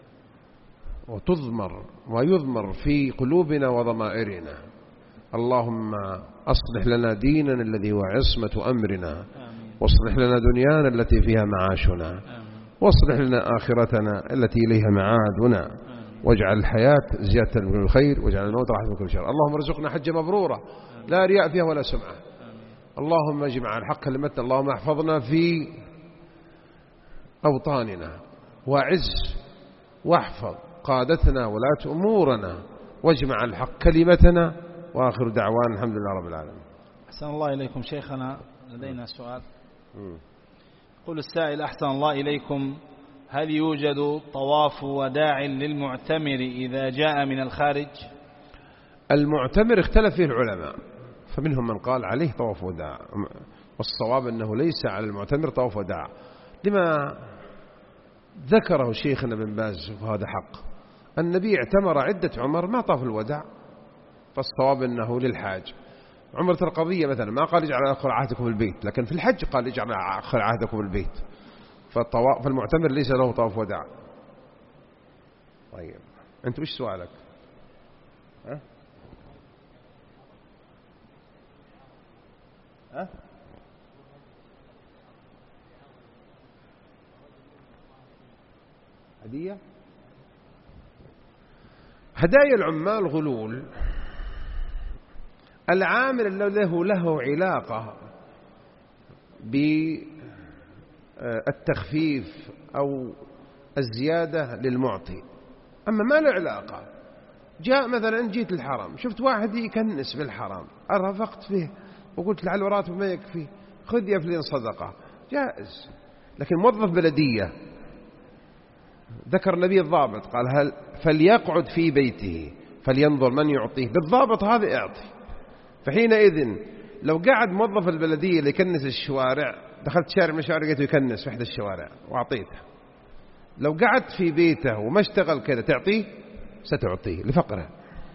وتضمر ويضمر في قلوبنا وضمائرنا. اللهم أصلح لنا ديننا الذي هو عصمة أمرنا، واصلح لنا دنيانا التي فيها معاشنا، واصلح لنا آخرتنا التي إليها معادنا، واجعل الحياة زيادة من الخير، واجعل الموت راحة من كل شر. اللهم ارزقنا حجة مبرورة لا رياء فيها ولا سمعة. اللهم اجمع الحق كلمتنا. اللهم احفظنا في أوطاننا وعز واحفظ قادتنا ولاة أمورنا واجمع الحق كلمتنا. وآخر دعوان الحمد لله رب العالمين. أحسن الله إليكم شيخنا. لدينا سؤال. قل السائل أحسن الله إليكم، هل يوجد طواف وداع للمعتمر إذا جاء من الخارج؟ المعتمر اختلف فيه العلماء، فمنهم من قال عليه طواف وداع، والصواب أنه ليس على المعتمر طواف وداع لما ذكره شيخنا بن باز، وهذا حق. النبي اعتمر عدة عمر ما طاف الوداع، فالصواب أنه للحاج. عمرة القضية مثلا ما قال اجعل آخر عهدكم البيت، لكن في الحج قال اجعل آخر عهدكم البيت. فالمعتمر ليس له طواف وداع. طيب أنت وش سؤالك؟ ها؟ ها؟ هدية؟ هدايا العمال غلول. العامل الذي له له علاقة بالتخفيف أو الزيادة للمعطي، أما ما له علاقة. جاء مثلا جيت الحرم شفت واحد يكنس في الحرم، أرفقت فيه وقلت لعل راتب ما يكفي، خذ يا فلان صدقة، جائز. لكن موظف بلدية ذكر النبي الضابط قال هل فليقعد في بيته فلينظر من يعطيه، بالضابط هذا اعطي. فحينئذ لو قعد موظف البلدية اللي يكنس الشوارع، دخلت شارع من الشوارع لقيته يكنس في إحدى الشوارع وأعطيته، لو قعد في بيته وما اشتغل كذا تعطيه؟ ستعطيه لفقره.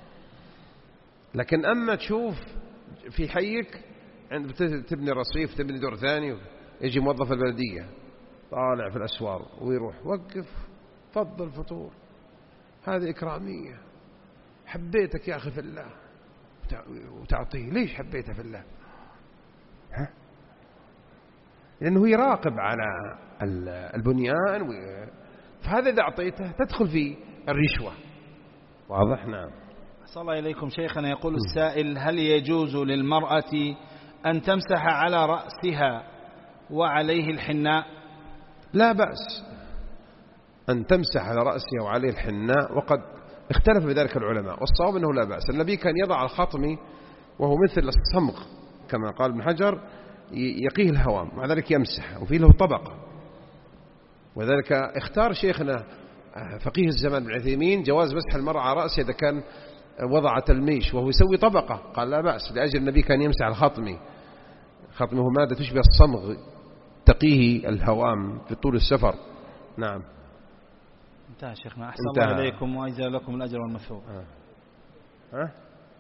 لكن أما تشوف في حيك عند تبني رصيف تبني دور ثاني، يجي موظف البلدية طالع في الأسوار ويروح وقف فضل فطور، هذه إكرامية، حبيتك يا أخي في الله وتعطيه. ليش حبيته في الله؟ ها؟ لأنه يراقب على البنيان، فهذا إذا أعطيته تدخل في الرشوة. واضح؟ نعم. أحسن الله إليكم شيخنا. يقول السائل هل يجوز للمرأة أن تمسح على رأسها وعليه الحناء؟ لا بأس أن تمسح على رأسها وعليه الحناء، وقد اختلف بذلك العلماء، والصواب أنه لا بأس. النبي كان يضع الخطم وهو مثل الصمغ كما قال ابن حجر يقيه الهوام، مع ذلك يمسح وفيه له طبقة. وذلك اختار شيخنا فقيه الزمان ابن عثيمين جواز مسح المرأة على رأسها إذا كان وضع تلميش وهو يسوي طبقة، قال لا بأس لأجل النبي كان يمسح على خطمه. خطمه مادة تشبه الصمغ تقيه الهوام في طول السفر. نعم. انتهى شيخنا. أحسن الله إليكم وأجزى لكم الأجر والمثوبة. ها أه؟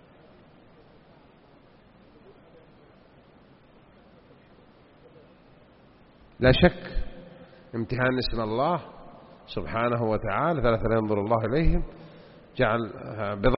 لا شك امتحان اسم الله سبحانه وتعالى، ثلاثة لا ينظر الله إليهم، جعل